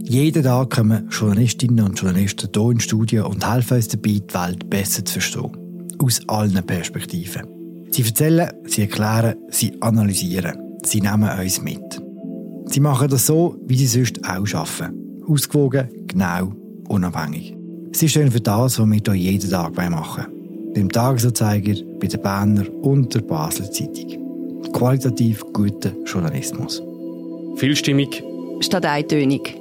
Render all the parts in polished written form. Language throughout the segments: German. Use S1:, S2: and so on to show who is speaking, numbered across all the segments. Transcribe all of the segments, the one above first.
S1: Jeden Tag kommen Journalistinnen und Journalisten hier ins Studio und helfen uns dabei, die Welt besser zu verstehen. Aus allen Perspektiven. Sie erzählen, sie erklären, sie analysieren. Sie nehmen uns mit. Sie machen das so, wie sie sonst auch arbeiten. Ausgewogen, genau, unabhängig. Sie stehen für das, was wir hier jeden Tag machen wollen. Beim Tagesanzeiger, bei der Berner und der Basler Zeitung. Qualitativ guter Journalismus.
S2: Vielstimmig.
S3: Statt eintönig.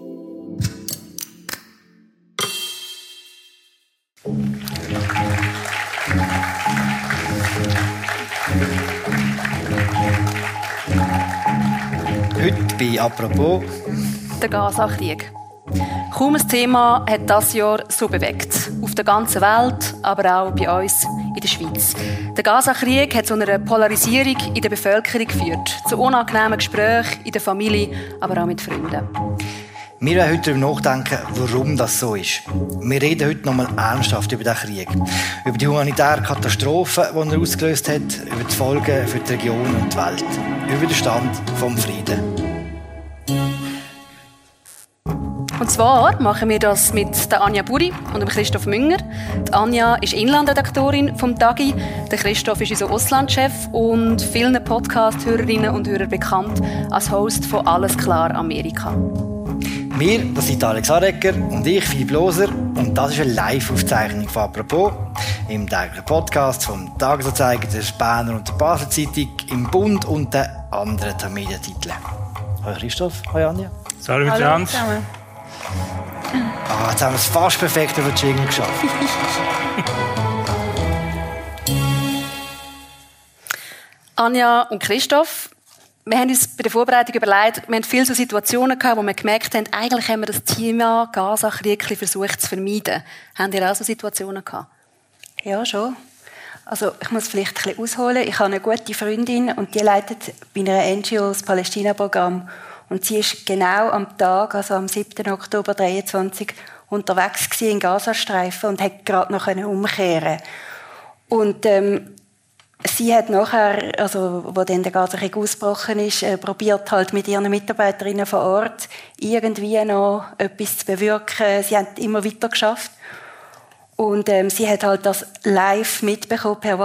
S1: Heute bei «Apropos»
S4: der Gaza-Krieg. Kaum ein Thema hat dieses Jahr so bewegt. Auf der ganzen Welt, aber auch bei uns in der Schweiz. Der Gaza-Krieg hat zu einer Polarisierung in der Bevölkerung geführt. Zu unangenehmen Gesprächen in der Familie, aber auch mit Freunden.
S5: Wir werden heute darüber nachdenken, warum das so ist. Wir reden heute nochmal ernsthaft über den Krieg. Über die humanitäre Katastrophe, die er ausgelöst hat, über die Folgen für die Region und die Welt. Über den Stand vom Frieden.
S4: Und zwar machen wir das mit der Anja Buri und dem Christoph Münger. Die Anja ist Inlandredaktorin vom Tagi. Der Christoph ist unser Auslandschef und vielen Podcast-Hörerinnen und Hörern bekannt als Host von «Alles klar Amerika».
S5: Wir, das sind Alex Arecker und ich, Philipp Loser. Und das ist eine Live-Aufzeichnung von «Apropos» im täglichen Podcast vom Tagesanzeiger, der Berner und der Basler Zeitung, im Bund und den anderen Medientiteln. Hallo Christoph, hallo Anja.
S2: Salut miteinander.
S4: zusammen.
S5: Jetzt haben wir es fast perfekt über die Jingle geschafft.
S4: Anja und Christoph, wir haben uns bei der Vorbereitung überlegt, wir haben viele so Situationen gehabt, wo wir gemerkt haben, eigentlich haben wir das Thema Gaza-Krieg versucht zu vermeiden. Haben ihr auch so Situationen gehabt?
S6: Ja, schon. Also ich muss vielleicht ein bisschen ausholen. Ich habe eine gute Freundin und die leitet bei einer NGO das Palästina-Programm. Und sie ist genau am Tag, also am 7. Oktober 2023, unterwegs gewesen im Gazastreifen und hat gerade noch umkehren. Und sie hat nachher, also wo dann der Gazakrieg ausgebrochen ist, probiert halt mit ihren Mitarbeiterinnen vor Ort irgendwie noch etwas zu bewirken. Sie haben immer weiter geschafft. Und sie hat halt das live mitbekommen per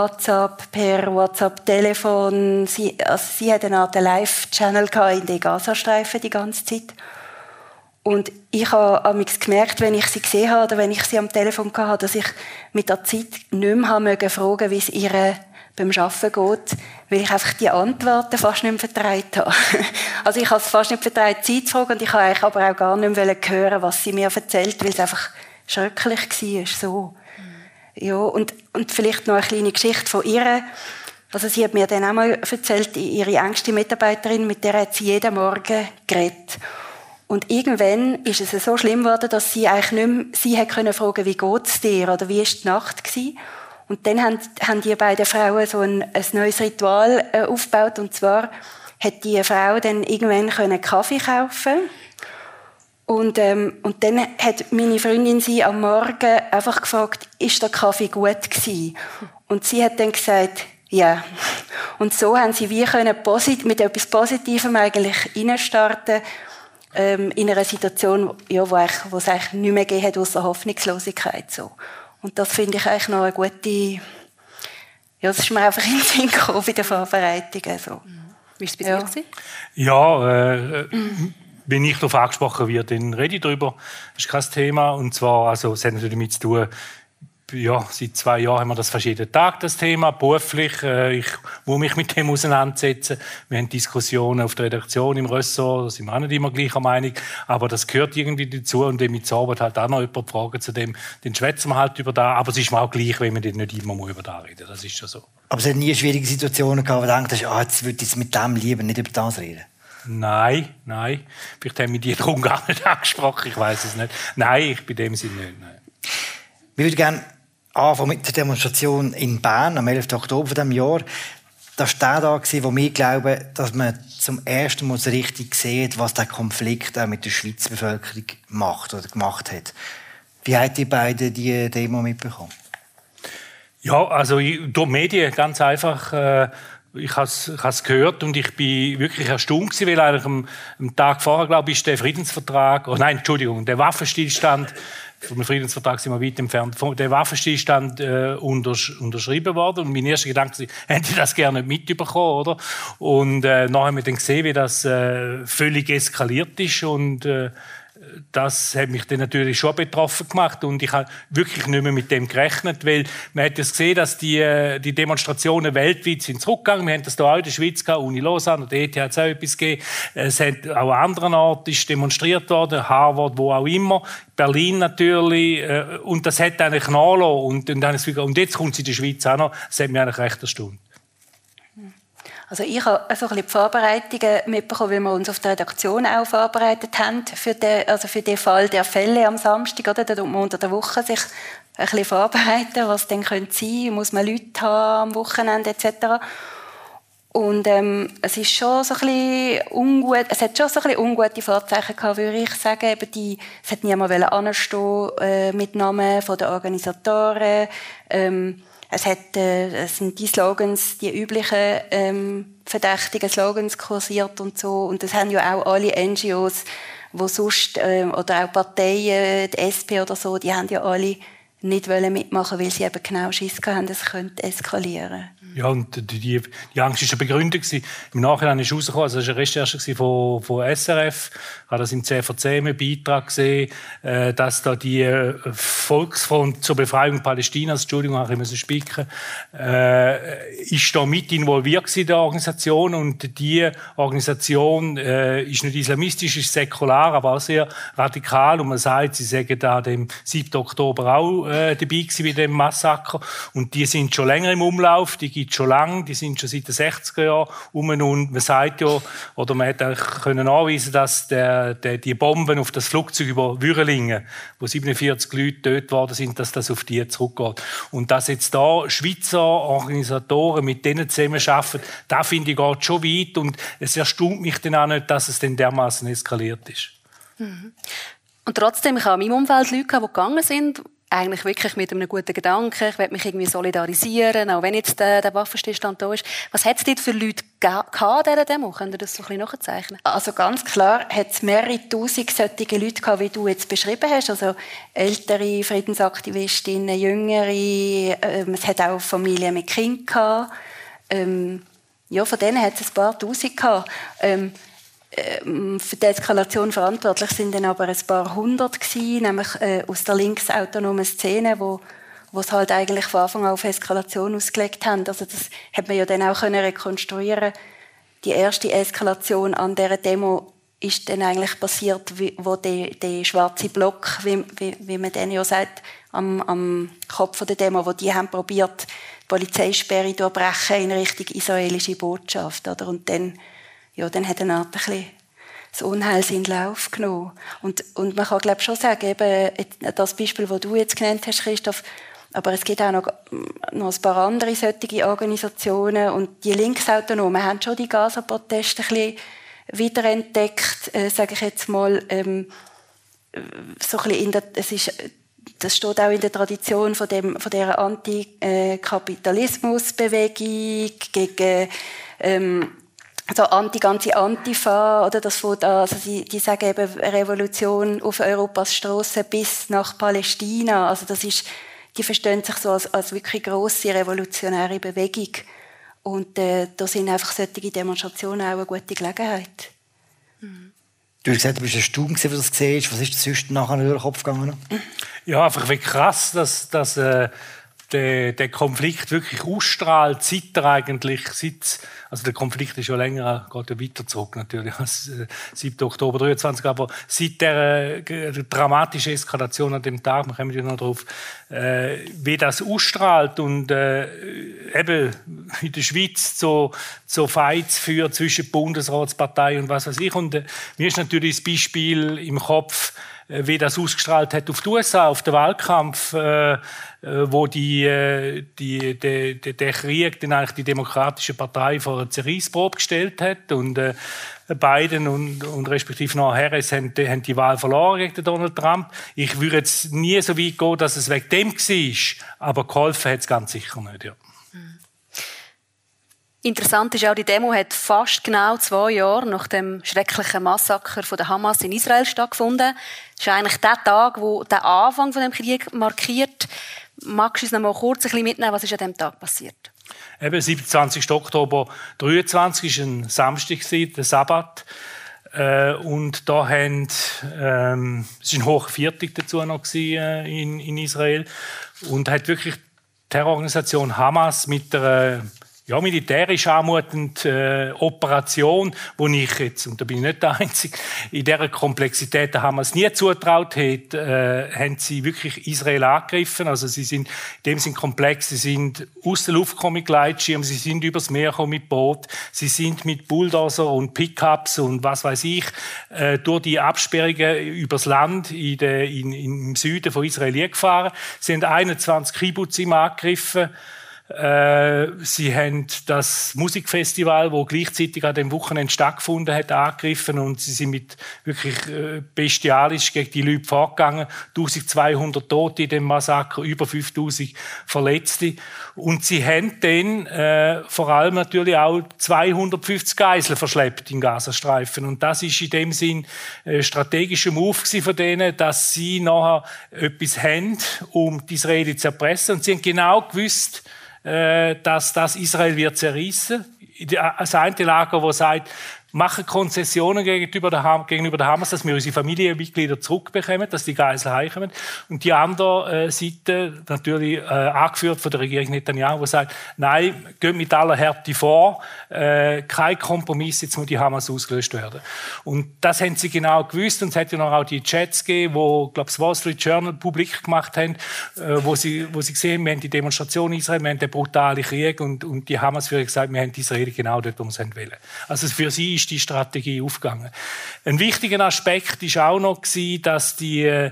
S6: WhatsApp-Telefon. Sie hat eine Art Live-Channel in den Gazastreifen die ganze Zeit. Und ich habe amigs gemerkt, wenn ich sie gesehen habe oder wenn ich sie am Telefon hatte, dass ich mit der Zeit nicht mehr fragen, wie es ihr beim Arbeiten geht, weil ich einfach die Antworten fast nicht mehr vertraut habe. Also ich habe es fast nicht vertraut, Zeit zu fragen, und ich habe eigentlich aber auch gar nicht mehr hören, was sie mir erzählt, weil es einfach schrecklich war. So. Ja, und vielleicht noch eine kleine Geschichte von ihr. Also sie hat mir dann auch mal erzählt, ihre engste Mitarbeiterin, mit der hat sie jeden Morgen geredet. Und irgendwann ist es so schlimm geworden, dass sie eigentlich nicht mehr sie hat können fragen, wie geht's dir oder wie war die Nacht gewesen? Und dann haben die beiden Frauen so ein neues Ritual aufgebaut. Und zwar hat die Frau dann irgendwann Kaffee kaufen. Und dann hat meine Freundin sie am Morgen einfach gefragt, ist der Kaffee gut gewesen? Und sie hat dann gesagt, ja. Und so haben sie wie können mit etwas Positivem eigentlich reinstarten in einer Situation, ja, wo es eigentlich nicht mehr gegeben hat, ausser Hoffnungslosigkeit. So. Und das finde ich eigentlich noch eine gute, ja, das ist mir einfach in den Sinn gekommen bei der Vorbereitung. Also.
S4: Wie war es bei dir?
S2: Ja, wenn ich darauf angesprochen werde, dann rede ich darüber. Das ist kein Thema. Und zwar, also, es hat natürlich damit zu tun, ja, seit 2 Jahren haben wir das fast jeden Tag, das Thema, beruflich. Ich muss mich mit dem auseinandersetzen. Wir haben Diskussionen auf der Redaktion, im Ressort, da sind wir auch nicht immer gleicher Meinung. Aber das gehört irgendwie dazu. Und wenn mit der Arbeit halt auch noch jemand Fragen zu dem, dann schwätzen wir halt über das. Aber es ist mir auch gleich, wenn man nicht immer über das reden muss. Das ist schon so.
S5: Aber es hat nie schwierige Situationen gehabt, wo du denkst, jetzt würde ich mit dem lieber nicht über das reden.
S2: Nein. Vielleicht haben wir die darum gar nicht angesprochen, ich weiß es nicht. Nein, ich bei dem Sinne nicht. Nein.
S5: Wir würden gerne anfangen mit der Demonstration in Bern am 11. Oktober dieses Jahr. Das war der Tag, wo wir glauben, dass man zum ersten Mal so richtig sieht, was der Konflikt auch mit der Schweizer Bevölkerung macht oder gemacht hat. Wie habt ihr beide die Demo mitbekommen?
S2: Ja, also durch die Medien ganz einfach. ich habe es gehört und ich bin wirklich erstaunt gewesen, weil eigentlich am Tag vorher, glaube ich, ist der Friedensvertrag, der Waffenstillstand, vom Friedensvertrag sind wir weit entfernt, der Waffenstillstand unterschrieben worden. Und mein erster Gedanke war, hätte ich das gerne nicht mitbekommen, oder? Und nachher haben wir dann gesehen, wie das völlig eskaliert ist und das hat mich dann natürlich schon betroffen gemacht und ich habe wirklich nicht mehr mit dem gerechnet, weil man hat es gesehen, dass die Demonstrationen weltweit sind zurückgegangen. Wir haben das hier auch in der Schweiz gehabt, Uni Lausanne, der ETH hat es auch etwas gegeben. Es hat auch an anderen Orten ist demonstriert worden, Harvard, wo auch immer, Berlin natürlich und das hat eigentlich nachgelassen und jetzt kommt es in der Schweiz auch noch. Das hat mich eigentlich recht erstaunt.
S6: Also ich habe so ein bisschen die Vorbereitungen mitbekommen, weil wir uns auf der Redaktion auch vorbereitet haben für den Fall der Fälle am Samstag. Oder? Da tut man unter der Woche sich ein bisschen vorbereiten, was denn könnte sein, muss man Leute haben am Wochenende etc. Und es ist schon so ein bisschen ungut. Es hat schon so ein bisschen ungute Vorzeichen gehabt, würde ich sagen. Es hat niemand anstehen mit Namen von den Organisatoren. Es sind die Slogans, die üblichen verdächtigen Slogans kursiert und so. Und das haben ja auch alle NGOs, die sonst, oder auch Parteien, die SP oder so, die haben ja alle nicht mitmachen, weil sie eben genau Schiss hatten, es könnte eskalieren.
S2: Ja, und die Angst war ja begründet. Im Nachhinein ist rausgekommen, also das war eine Recherche von SRF, ich habe das im 10vor10 einen Beitrag gesehen, dass da die Volksfront zur Befreiung Palästinas, Entschuldigung, habe ich spicken, ist da mit involviert in der Organisation und die Organisation ist nicht islamistisch, ist säkular, aber auch sehr radikal und man sagt, sie sagen da dem 7. Oktober auch dabei gewesen bei dem Massaker und die sind schon länger im Umlauf, die gibt es schon lange, die sind schon seit den 60er Jahren rum und man sagt ja, oder man hätte können anweisen, dass die Bomben auf das Flugzeug über Würelingen, wo 47 Leute getötet worden sind, dass das auf die zurückgeht. Und dass jetzt da Schweizer Organisatoren mit denen zusammenarbeiten, da finde ich geht schon weit und es erstaunt mich dann auch nicht, dass es dann dermaßen eskaliert ist.
S4: Mhm. Und trotzdem, ich habe in meinem Umfeld Leute, die gegangen sind, eigentlich wirklich mit einem guten Gedanken, ich will mich irgendwie solidarisieren, auch wenn jetzt der Waffenstillstand da ist. Was hat es dort für Leute gehabt an dieser Demo? Könnt ihr das so ein bisschen nachzeichnen?
S6: Also ganz klar hat es mehrere Tausend solche Leute gehabt, wie du jetzt beschrieben hast. Also ältere Friedensaktivistinnen, jüngere, es hat auch Familien mit Kindern gehabt. Ja, von denen hat es ein paar Tausend gehabt. Für die Eskalation verantwortlich sind dann aber ein paar hundert gewesen, nämlich aus der linksautonomen Szene, wo es halt eigentlich von Anfang an auf Eskalation ausgelegt haben. Also das hat man ja dann auch rekonstruieren. Die erste Eskalation an dieser Demo ist dann eigentlich passiert, wo der schwarze Block, wie man den ja sagt, am Kopf der Demo, wo die haben probiert, die Polizeisperre durchbrechen in Richtung israelische Botschaft, oder? Und dann hat eine Art ein bisschen das Unheil seinen Lauf genommen. Und man kann, glaube ich, schon sagen, eben das Beispiel, das du jetzt genannt hast, Christoph, aber es gibt auch noch ein paar andere solche Organisationen und die Linksautonomen haben schon die Gaza-Proteste ein bisschen wiederentdeckt, sage ich jetzt mal, so ein bisschen das steht auch in der Tradition von dieser Antikapitalismusbewegung gegen also ganze Antifa, oder das von da, also die sagen eben Revolution auf Europas Strassen bis nach Palästina. Also die verstehen sich so als wirklich grosse revolutionäre Bewegung. Und da sind einfach solche Demonstrationen auch eine gute Gelegenheit.
S5: Du hast gesagt, du bist erstaunt, wie du das gesehen hast. Was ist das sonst nachher in den Kopf gegangen?
S2: Ja, einfach wie krass, dass der Konflikt wirklich ausstrahlt, seit er eigentlich, also der Konflikt ist schon länger, geht ja weiter zurück natürlich, als 7. Oktober 23, aber seit der dramatischen Eskalation an dem Tag, wir kommen ja noch drauf, wie das ausstrahlt und eben in der Schweiz so Fights führt zwischen Bundesratspartei und was weiß ich. Und mir ist natürlich das Beispiel im Kopf, wie das ausgestrahlt hat auf die USA, auf den Wahlkampf, wo der Krieg dann eigentlich die Demokratische Partei vor eine Zerreißprobe gestellt hat und Biden und respektive noch Harris haben die Wahl verloren gegen Donald Trump. Ich würde jetzt nie so weit gehen, dass es wegen dem war, aber geholfen hat es ganz sicher nicht. Ja.
S4: Interessant ist auch, die Demo hat fast genau 2 Jahre nach dem schrecklichen Massaker von der Hamas in Israel stattgefunden. Das ist eigentlich der Tag, wo der Anfang von dem Krieg markiert. Magst du uns noch mal kurz ein bisschen mitnehmen, was ist an diesem Tag passiert?
S2: Eben, 27. Oktober 23 war ein Samstag, der Sabbat. Und da haben, es war ein hoher Viertag dazu noch in Israel. Und hat wirklich die Terrororganisation Hamas mit der militärisch anmutende Operation, wo ich jetzt, und da bin ich nicht der Einzige, in dieser Komplexität der Hamas nie zutraut hätte, haben sie wirklich Israel angegriffen. Also sie sind in dem Sinn komplex, sie sind aus der Luft gekommen mit Gleitschirmen, sie sind übers Meer gekommen mit Boot, sie sind mit Bulldozer und Pickups und was weiß ich, durch die Absperrungen übers Land im Süden von Israel gefahren. Sie haben 21 Kibbutzim angegriffen. Sie haben das Musikfestival, das gleichzeitig an dem Wochenende stattgefunden hat, angegriffen und sie sind mit wirklich bestialisch gegen die Leute vorgegangen. 1200 Tote in dem Massaker, über 5000 Verletzte. Und sie haben dann vor allem natürlich auch 250 Geiseln verschleppt im Gazastreifen. Und das ist in dem Sinn ein strategischer Move von denen, dass sie nachher etwas haben, um die Israelis zu erpressen. Und sie haben genau gewusst, dass das Israel wird zerrissen. Das eine Lager, das sagt, machen Konzessionen gegenüber der Hamas, dass wir unsere Familienmitglieder zurückbekommen, dass die Geiseln heimkommen. Und die andere Seite, natürlich angeführt von der Regierung Netanyahu, die sagt, nein, geht mit aller Härte vor, kein Kompromiss, jetzt muss die Hamas ausgelöscht werden. Und das haben sie genau gewusst und es hat ja noch auch die Chats gegeben, die, glaube ich, das Wall Street Journal publik gemacht haben, wo sie gesehen haben, wir haben die Demonstration in Israel, wir haben den brutalen Krieg und die Hamas für gesagt, wir haben die Israeli genau dort, wo wir es wollen. Also für sie ist die Strategie aufgegangen. Ein wichtiger Aspekt war auch noch, dass die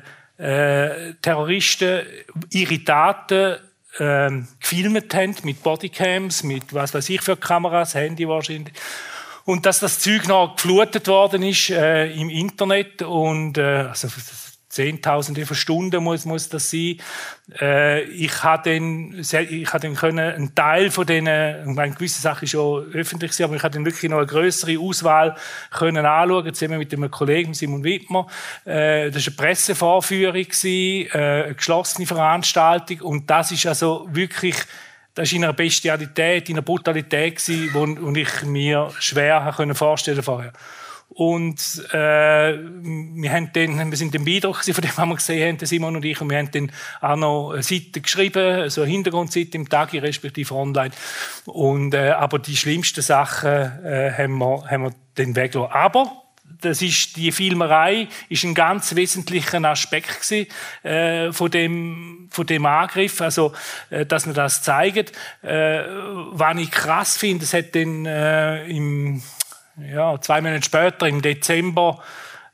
S2: Terroristen ihre Taten gefilmt haben mit Bodycams, mit was weiß ich für Kameras, Handy wahrscheinlich. Und dass das Zeug noch geflutet worden ist im Internet und also Zehntausende von Stunden muss das sein. Ich habe dann können einen Teil von denen, ich meine, gewisse Sachen ist ja öffentlich, aber ich habe dann wirklich noch eine größere Auswahl können anschauen, zusammen mit einem Kollegen Simon Wittmer. Das war eine Pressevorführung, eine geschlossene Veranstaltung und das ist also wirklich, das ist in einer Bestialität, in einer Brutalität gewesen, wo ich mir schwer vorstellen vorher. Und wir sind im Beeindruckt von dem, was wir gesehen haben, Simon und ich, und wir haben dann auch noch eine Seite geschrieben, so eine Hintergrundseite im Tagi, respektive online. Und aber die schlimmsten Sachen haben wir dann weggelassen. Aber die Filmerei ist ein ganz wesentlicher Aspekt von dem Angriff, also dass man das zeigt. Was ich krass finde, es hat dann 2 Monate später, im Dezember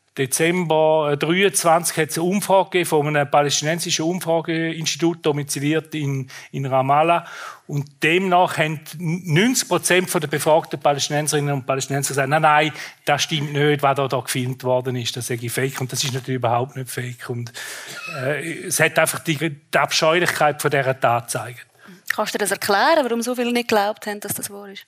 S2: 23, hat es eine Umfrage gegeben von einem palästinensischen Umfrageinstitut, domiziliert in Ramallah. Und demnach haben 90% der befragten Palästinenserinnen und Palästinenser gesagt, nein, das stimmt nicht, was da gefilmt worden ist, das sei fake. Und das ist natürlich überhaupt nicht fake. Und es hat einfach die Abscheulichkeit von dieser Tat gezeigt.
S4: Kannst du dir das erklären, warum so viele nicht geglaubt haben, dass das wahr ist?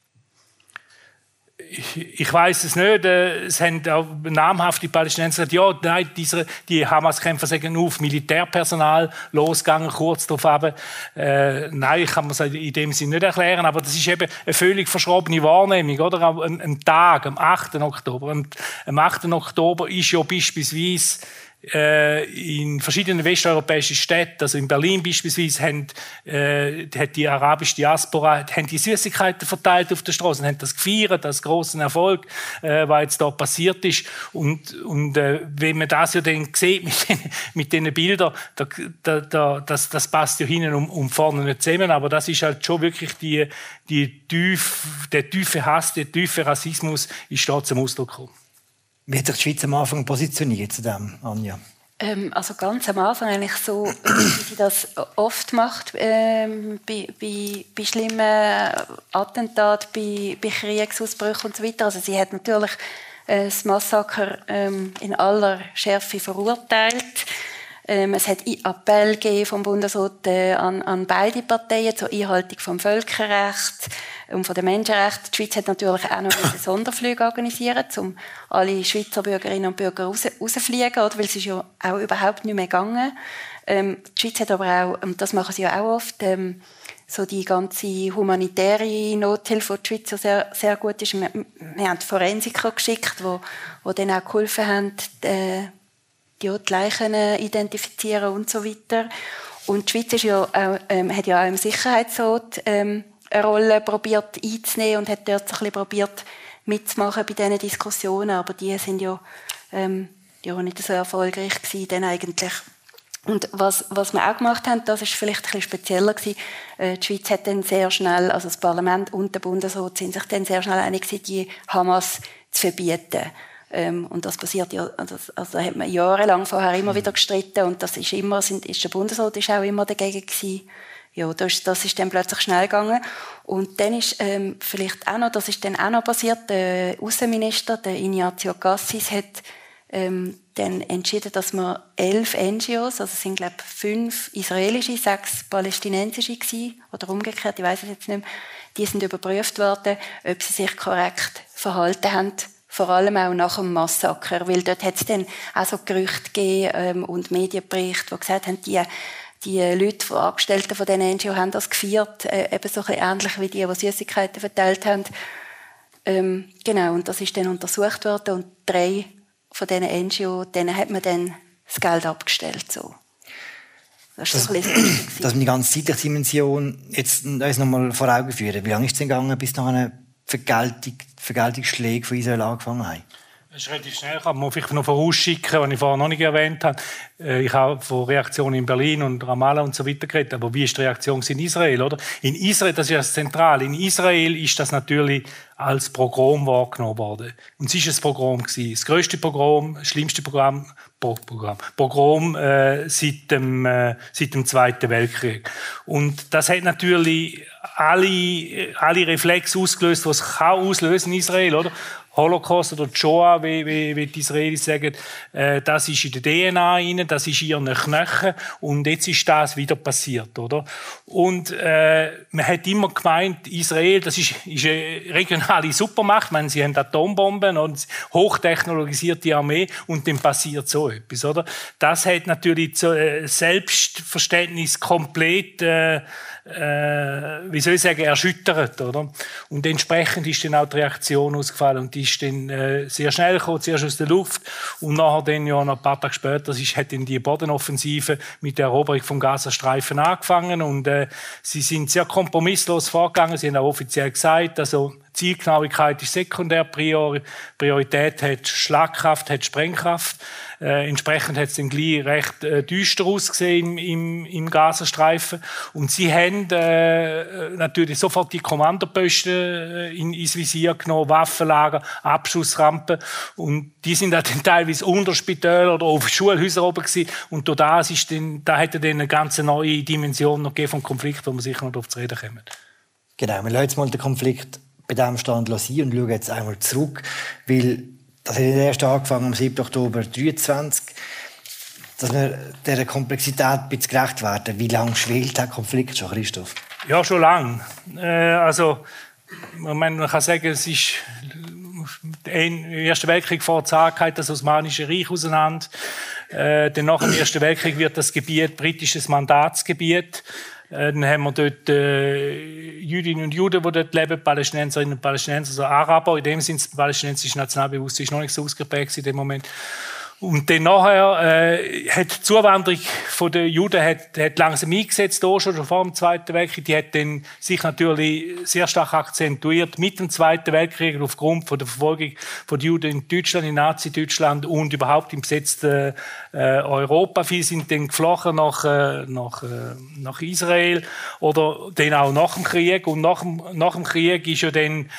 S2: Ich weiß es nicht. Es haben auch namhafte Palästinenser gesagt, ja, nein, die Hamas-Kämpfer sind auf Militärpersonal losgegangen, kurz darauf. Nein, ich kann mir das in dem Sinne nicht erklären, aber das ist eben eine völlig verschrobene Wahrnehmung, oder? Am Tag, am 8. Oktober. Und am 8. Oktober ist ja beispielsweise in verschiedenen westeuropäischen Städten, also in Berlin beispielsweise, hat die arabische Diaspora die Süßigkeiten verteilt auf der Straße und haben das gefeiert als grossen Erfolg, was jetzt da passiert ist. Und wenn man das ja dann sieht mit diesen Bildern, das passt ja hinten und vorne nicht zusammen, aber das ist halt schon wirklich der tiefe Hass, der tiefe Rassismus ist da zum Ausdruck gekommen.
S5: Wie hat sich die Schweiz am Anfang positioniert zu dem, Anja?
S6: Also ganz am Anfang eigentlich so, wie sie das oft macht, bei schlimmen Attentaten, bei Kriegsausbrüchen und so weiter. Also sie hat natürlich das Massaker in aller Schärfe verurteilt. Es hat Appell gegeben vom Bundesrat an beide Parteien zur Einhaltung vom Völkerrecht. und von den Menschenrechten. Die Schweiz hat natürlich auch noch Sonderflüge organisieren, um alle Schweizer Bürgerinnen und Bürger rauszufliegen, oder? Weil es ist ja auch überhaupt nicht mehr gegangen. Die Schweiz hat aber auch, und das machen sie ja auch oft, so die ganze humanitäre Nothilfe, die die Schweiz sehr, sehr gut ist. Wir haben Forensiker geschickt, die dann auch geholfen haben, die Leichen identifizieren und so weiter. Und die Schweiz ist ja auch, hat ja auch im Sicherheitsrat eine Rolle probiert einzunehmen und hat dort so ein bisschen probiert mitzumachen bei diesen Diskussionen, aber die sind ja nicht so erfolgreich gewesen, dann eigentlich. Und was wir auch gemacht haben, das ist vielleicht ein bisschen spezieller gewesen. Die Schweiz hat dann sehr schnell, also das Parlament und der Bundesrat sind sich dann sehr schnell einig gewesen, die Hamas zu verbieten. Und das passiert ja, also da hat man jahrelang vorher immer wieder gestritten und das ist immer, der Bundesrat ist auch immer dagegen gewesen. Ja, das ist dann plötzlich schnell gegangen. Und dann ist vielleicht auch noch, das ist dann auch noch passiert, der Außenminister, der Ignazio Cassis, hat dann entschieden, dass wir 11 NGOs, also es sind glaube ich 5 israelische, 6 palästinensische gewesen, oder umgekehrt, ich weiss es jetzt nicht mehr, die sind überprüft worden, ob sie sich korrekt verhalten haben, vor allem auch nach dem Massaker, weil dort hat es dann auch so Gerüchte gegeben und Medienberichte, die gesagt haben, die Leute, die Angestellten von diesen NGO haben das gefeiert, eben so ein bisschen ähnlich wie die Süßigkeiten verteilt haben. Genau, und das ist dann untersucht worden und 3 von diesen NGO, denen hat man dann das Geld abgestellt. So. Das ist
S5: dass wir die ganze zeitliche Dimension jetzt uns noch mal vor Augen führen. Wie lange ist es denn gegangen, bis nach einer Vergeltungsschläge von Israel angefangen haben?
S2: Das ist relativ schnell. Kann man vielleicht noch vorausschicken, was ich vorher noch nicht erwähnt habe. Ich habe von Reaktionen in Berlin und Ramallah und so weiter geredet. Aber wie ist die Reaktion in Israel, oder? In Israel, das ist das Zentrale. In Israel ist das natürlich als Pogrom wahrgenommen worden. Und es war ein Pogrom. Das grösste Pogrom, das schlimmste Pogrom seit dem Zweiten Weltkrieg. Und das hat natürlich alle Reflexe ausgelöst, die es auslösen in Israel, oder? Holocaust oder Shoah, wie die Israelis sagen, das ist in der DNA rein, das ist in ihren Knochen und jetzt ist das wieder passiert, oder? Und man hat immer gemeint, Israel, das ist eine regionale Supermacht, meine, sie haben Atombomben und hochtechnologisierte Armee und dann passiert so etwas, oder? Das hat natürlich das Selbstverständnis komplett wie soll ich sagen, erschüttert, oder? Und entsprechend ist dann auch die Reaktion ausgefallen und die ist dann sehr schnell gekommen, zuerst aus der Luft und nachher dann ja noch ein paar Tage später hat dann die Bodenoffensive mit der Eroberung vom Gazastreifen angefangen und sie sind sehr kompromisslos vorgegangen, sie haben auch offiziell gesagt, also Zielgenauigkeit ist sekundär, Priorität hat Schlagkraft, hat Sprengkraft. Entsprechend hat es dann gleich recht düster ausgesehen im Gazastreifen. Und sie haben natürlich sofort die Kommandoposten ins Visier genommen, Waffenlager, Abschussrampen. Und die sind dann teilweise unter Spitälern oder auf Schulhäusern oben gewesen. Und durch das ist dann, da hat er dann eine ganz neue Dimension noch gegeben vom Konflikt, wo wir sicher noch darauf zu reden kommen. Genau,
S5: wir lassen jetzt mal den Konflikt bei diesem Stand sein und schauen jetzt einmal zurück, weil das hat erst angefangen am 7. Oktober 2023, dass wir dieser Komplexität ein bisschen gerecht werden. Wie lange schwelt der Konflikt schon, Christoph?
S2: Ja, schon lange. Also, man kann sagen, es ist im Ersten Weltkrieg vor Zagheit das Osmanische Reich auseinander. Dann nach dem Ersten Weltkrieg wird das Gebiet britisches Mandatsgebiet. Dann haben wir dort Jüdinnen und Juden, die dort leben, Palästinenserinnen und Palästinenser, also Araber. In dem Sinne, das palästinensische Nationalbewusstsein ist noch nicht so ausgeprägt in dem Moment. Und dann nachher hat die Zuwanderung von den Juden hat langsam eingesetzt, auch schon vor dem Zweiten Weltkrieg. Die hat dann sich natürlich sehr stark akzentuiert mit dem Zweiten Weltkrieg aufgrund von der Verfolgung von den Juden in Deutschland, in Nazi-Deutschland und überhaupt im besetzten Europa. Viele sind dann geflohen nach Israel oder dann auch nach dem Krieg. Und nach dem Krieg ist ja dann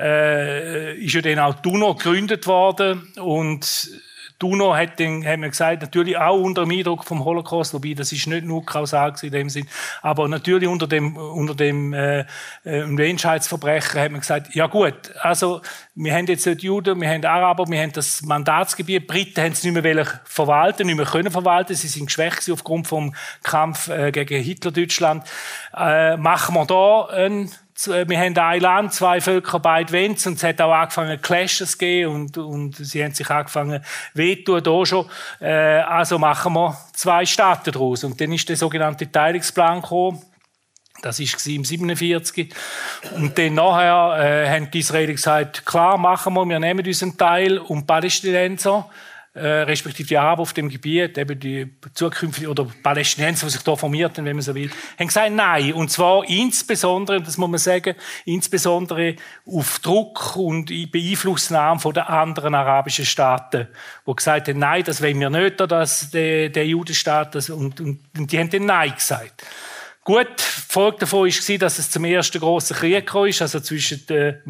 S2: auch die UNO gegründet worden und die UNO hat man gesagt, natürlich auch unter dem Eindruck vom Holocaust, wobei das ist nicht nur kausal in dem Sinn, aber natürlich unter dem Menschheitsverbrechen hat man gesagt, ja gut, also wir haben jetzt die Juden, wir haben Araber, wir haben das Mandatsgebiet, die Briten haben es nicht mehr verwalten, nicht mehr können verwalten, sie sind geschwächt aufgrund vom Kampf gegen Hitler-Deutschland. Machen wir da einen wir haben ein Land, zwei Völker, beide Wenns, und es hat auch angefangen, Clashes zu geben, und sie haben sich angefangen, wehtun, da schon. Also machen wir 2 Staaten daraus. Und dann ist der sogenannte Teilungsplan gekommen. Das war im 1947. Und dann nachher haben die Israelis gesagt, klar, machen wir nehmen uns einen Teil, und die Palästinenser, respektive die Araber auf dem Gebiet, eben die zukünftigen oder Palästinenser, die sich da formierten, wenn man so will, haben gesagt Nein. Und zwar insbesondere, das muss man sagen, insbesondere auf Druck und Beeinflussnahme von den anderen arabischen Staaten, die gesagt haben, nein, das wollen wir nicht, dass der Judenstaat, und die haben dann Nein gesagt. Gut, die Folge davon war, dass es zum ersten grossen Krieg kam, also zwischen dem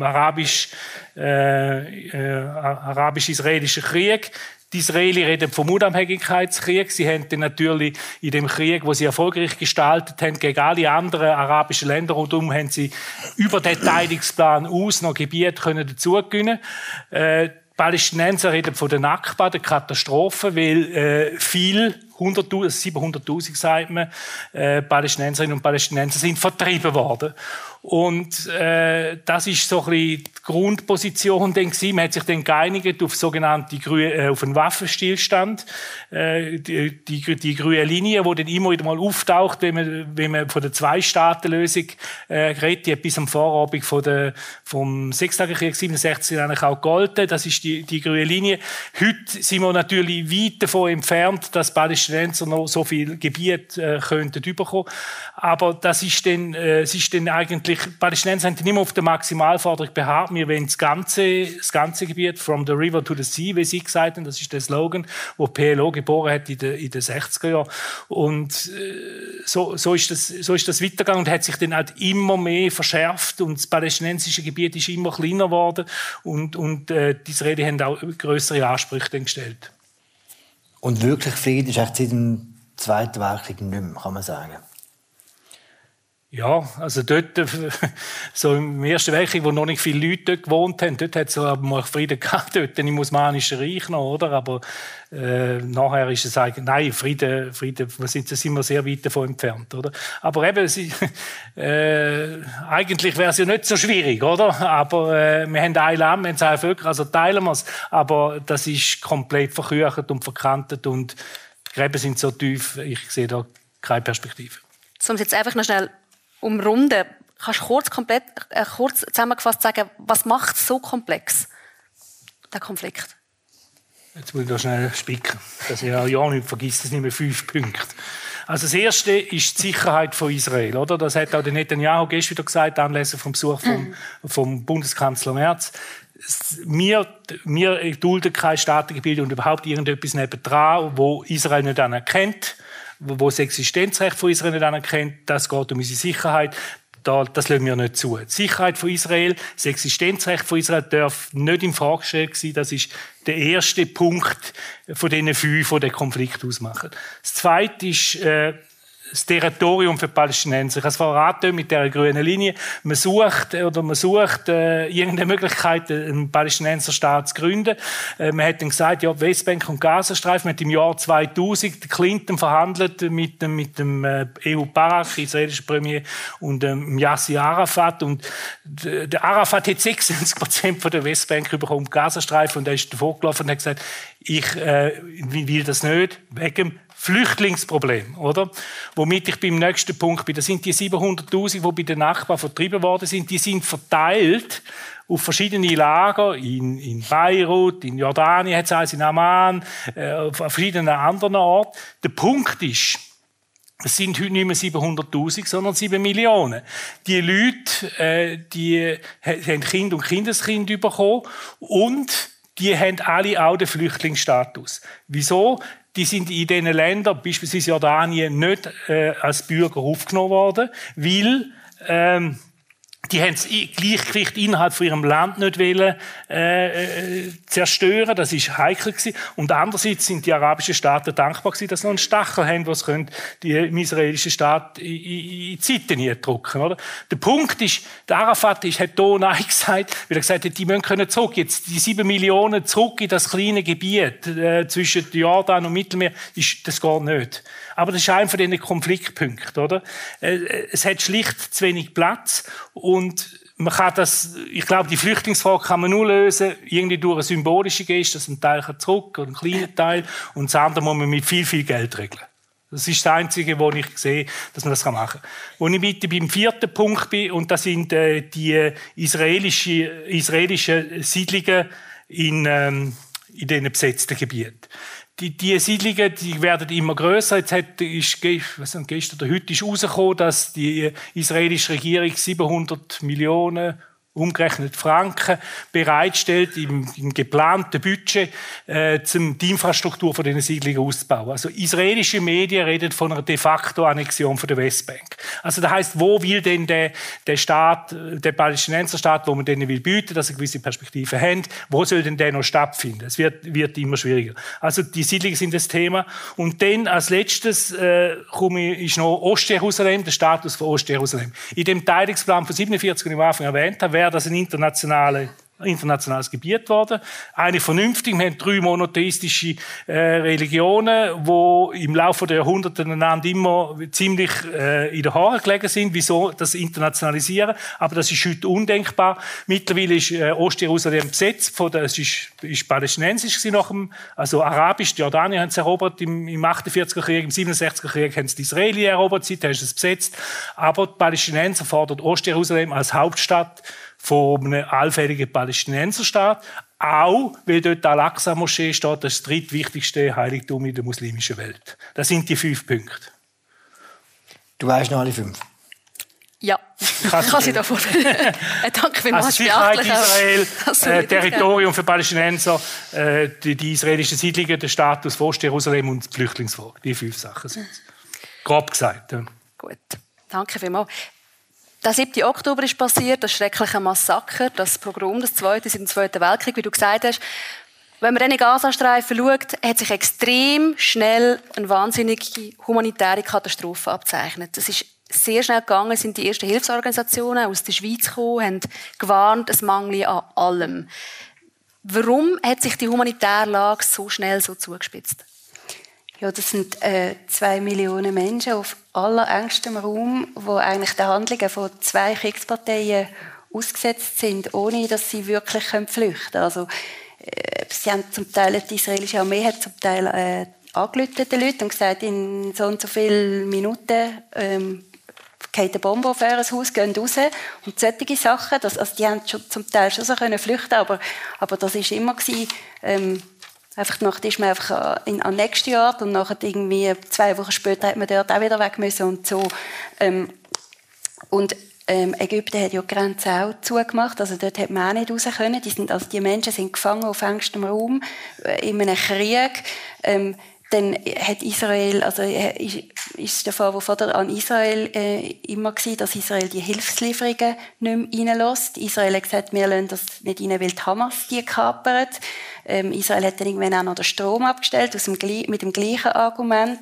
S2: arabisch-israelischen Krieg. Die Israelis reden vom Unabhängigkeitskrieg. Sie haben dann natürlich in dem Krieg, wo sie erfolgreich gestaltet haben, gegen alle anderen arabischen Länder rundherum, haben sie über den Teilungsplan aus noch Gebiete dazugewinnen können. Die Palästinenser reden von der Nakba, der Katastrophe, weil viel 700'000 sagt man, Palästinenserinnen und Palästinenser sind vertrieben worden. Und das ist so ein bisschen die Grundposition dann gewesen. Man hat sich dann geeinigt auf sogenannte auf einen Waffenstillstand, die grüne Linie, die dann immer wieder mal auftaucht, wenn man von der Zwei-Staaten-Lösung redet. Die hat bis am Vorabend vom Sechstagekrieg 67 eigentlich auch gegolten. Das ist die grüne Linie. Heute sind wir natürlich weit davon entfernt, dass Palästinenser noch so viel Gebiet könnten bekommen. Aber das ist dann eigentlich, Palästinenser haben nicht mehr auf der Maximalforderung beharrt. Wir wollen das ganze Gebiet, from the river to the sea, wie sie gesagt haben. Das ist der Slogan, den PLO geboren hat in den 60er Jahren. Und so ist das weitergegangen und hat sich dann halt immer mehr verschärft, und das palästinensische Gebiet ist immer kleiner geworden, und die Israelis haben auch grössere Ansprüche dann gestellt.
S5: Und wirklich Frieden ist echt seit dem Zweiten Weltkrieg nicht mehr, kann man sagen.
S2: Ja, also dort, so im Ersten Weltkrieg, wo noch nicht viele Leute dort gewohnt haben, dort hat es mal Frieden gehabt, dort im Osmanischen Reich noch, oder? Aber nachher ist es eigentlich, nein, Frieden, da sind wir sehr weit davon entfernt, oder? Aber eben, eigentlich wäre es ja nicht so schwierig, oder? Aber wir haben ein Land, wir haben 2 Völker, also teilen wir es. Aber das ist komplett verküchert und verkantet, und die Gräben sind so tief, ich sehe da keine Perspektive.
S4: Um es jetzt einfach noch schnell umrunden, kannst du kurz zusammengefasst sagen, was macht es so komplex, der Konflikt?
S2: Jetzt muss ich da schnell spicken, dass ich ja nicht vergisst, es nicht mehr 5 Punkte. Also das Erste ist die Sicherheit von Israel, oder? Das hat auch der Netanyahu gestern wieder gesagt, anlässlich vom Besuch vom Bundeskanzler Merz. Wir dulden kein Staatengebiet und überhaupt irgendetwas nebendran, wo Israel nicht anerkennt, wo das Existenzrecht von Israel nicht anerkennt. Das geht um unsere Sicherheit. Das lassen wir nicht zu. Die Sicherheit von Israel, das Existenzrecht von Israel darf nicht in Frage gestellt sein. Das ist der erste Punkt von diesen 5, die den Konflikt ausmachen. Das Zweite ist das Territorium für die Palästinenser. Ich habe es verraten mit dieser grünen Linie. Man sucht irgendeine Möglichkeit, einen Palästinenserstaat zu gründen. Man hat dann gesagt, ja, Westbank und Gazastreifen. Man hat im Jahr 2000 Clinton verhandelt mit dem Ehud Barak, israelischen Premier, und Yasser Arafat. Und der Arafat hat 76% von der Westbank bekommen, Gazastreifen, und er ist davor gelaufen und hat gesagt, ich will das nicht, wegen dem Flüchtlingsproblem, oder? Womit ich beim nächsten Punkt bin. Das sind die 700'000, die bei den Nachbarn vertrieben worden sind. Die sind verteilt auf verschiedene Lager, in Beirut, in Jordanien, hat es eins, in Amman, auf verschiedenen anderen Orten. Der Punkt ist, es sind heute nicht mehr 700'000, sondern 7 Millionen. Die Leute, die haben Kinder und Kindeskinder bekommen, und die haben alle auch den Flüchtlingsstatus. Wieso? Die sind in diesen Ländern, beispielsweise Jordanien, nicht als Bürger aufgenommen worden, weil die haben das Gleichgewicht innerhalb von ihrem Land nicht wollen, zerstören. Das ist heikel gewesen. Und andererseits sind die arabischen Staaten dankbar gewesen, dass sie noch einen Stachel haben, was im israelischen Staat in die Seite drücken, oder? Der Punkt ist, der Arafat hat hier Nein gesagt, weil er gesagt hat, die müssen zurück. Jetzt die 7 Millionen zurück in das kleine Gebiet zwischen Jordan und Mittelmeer, das geht nicht. Aber das ist einer von diesen Konfliktpunkten, oder? Es hat schlicht zu wenig Platz, und Und man kann ich glaube, die Flüchtlingsfrage kann man nur lösen, irgendwie durch eine symbolische Geste, dass ein Teil zurück oder einen kleinen Teil, und das andere muss man mit viel, viel Geld regeln. Das ist das Einzige, wo ich sehe, dass man das machen kann. Wo ich bitte beim 4. Punkt bin, und das sind die israelischen Siedlungen in diesen besetzten Gebieten. Die Siedlungen, die werden immer grösser. Gestern oder heute ist herausgekommen, dass die israelische Regierung 700 Millionen umgerechnet Franken bereitstellt im geplanten Budget, die Infrastruktur von diesen Siedlungen auszubauen. Also israelische Medien reden von einer de facto Annexion von der Westbank. Also das heisst, wo will denn der Staat, der Palästinenserstaat, wo man denen will bieten, dass sie gewisse Perspektiven haben, wo soll denn der noch stattfinden? Es wird immer schwieriger. Also die Siedlungen sind das Thema. Und dann als letztes ist noch Ostjerusalem, der Status von Ostjerusalem. In dem Teilungsplan von 47, den ich am Anfang erwähnt habe, wäre das ein internationales Gebiet geworden. Eigentlich vernünftig. Wir haben 3 monotheistische Religionen, die im Laufe der Jahrhunderte einander immer ziemlich in den Haaren gelegen sind. Wieso das internationalisieren? Aber das ist heute undenkbar. Mittlerweile ist Ostjerusalem besetzt. Es ist palästinensisch also arabisch. Die Jordanier haben es erobert im 48er Krieg, im 67er Krieg haben es die Israelis erobert. Seitdem ist es besetzt. Aber die Palästinenser fordern Ostjerusalem als Hauptstadt von einem allfälligen Palästinenserstaat, auch weil dort die Al-Aqsa-Moschee steht, das drittwichtigste Heiligtum in der muslimischen Welt. Das sind die 5 Punkte.
S5: Du weißt noch alle 5?
S4: Ja, ich kann sie davon. Danke vielmals.
S2: Also Sicherheit Israel, Territorium für Palästinenser, die israelischen Siedlungen, der Status von Ostjerusalem und die Flüchtlingsfrage. Die 5 Sachen sind es. Grob gesagt. Ja.
S4: Gut, danke vielmals. Der 7. Oktober ist passiert, das schreckliche Massaker, das Pogrom, das Zweite seit dem Zweiten Weltkrieg, wie du gesagt hast. Wenn man in den Gazastreifen schaut, hat sich extrem schnell eine wahnsinnige humanitäre Katastrophe abzeichnet. Es ist sehr schnell gegangen, sind die ersten Hilfsorganisationen aus der Schweiz gekommen, haben gewarnt, es mangle an allem. Warum hat sich die humanitäre Lage so schnell so zugespitzt?
S6: Ja, das sind 2 Millionen Menschen auf allerengstem Raum, die eigentlich den Handlungen von 2 Kriegsparteien ausgesetzt sind, ohne dass sie wirklich flüchten können. Also, sie haben zum Teil, die israelische Armee hat zum Teil angerufen den Leuten und gesagt, in so und so vielen Minuten geht eine Bombe auf euer Haus, gehen raus. Und solche Sachen, also die haben zum Teil schon so flüchten, aber das war immer einfach nachher ist man einfach an den nächsten Ort und nachher irgendwie 2 Wochen später hat man dort auch wieder weg müssen und so. Und Ägypten hat ja die Grenzen auch zugemacht, also dort hat man auch nicht raus können. Die Menschen sind gefangen auf engstem Raum in einem Krieg. Dann hat Israel, also ist der Fall, vorher an Israel immer gewesen, dass Israel die Hilfslieferungen nicht mehr reinlässt. Israel hat gesagt, wir lassen das nicht rein, weil die Hamas die kapert. Israel hat dann irgendwann auch noch den Strom abgestellt, mit dem gleichen Argument.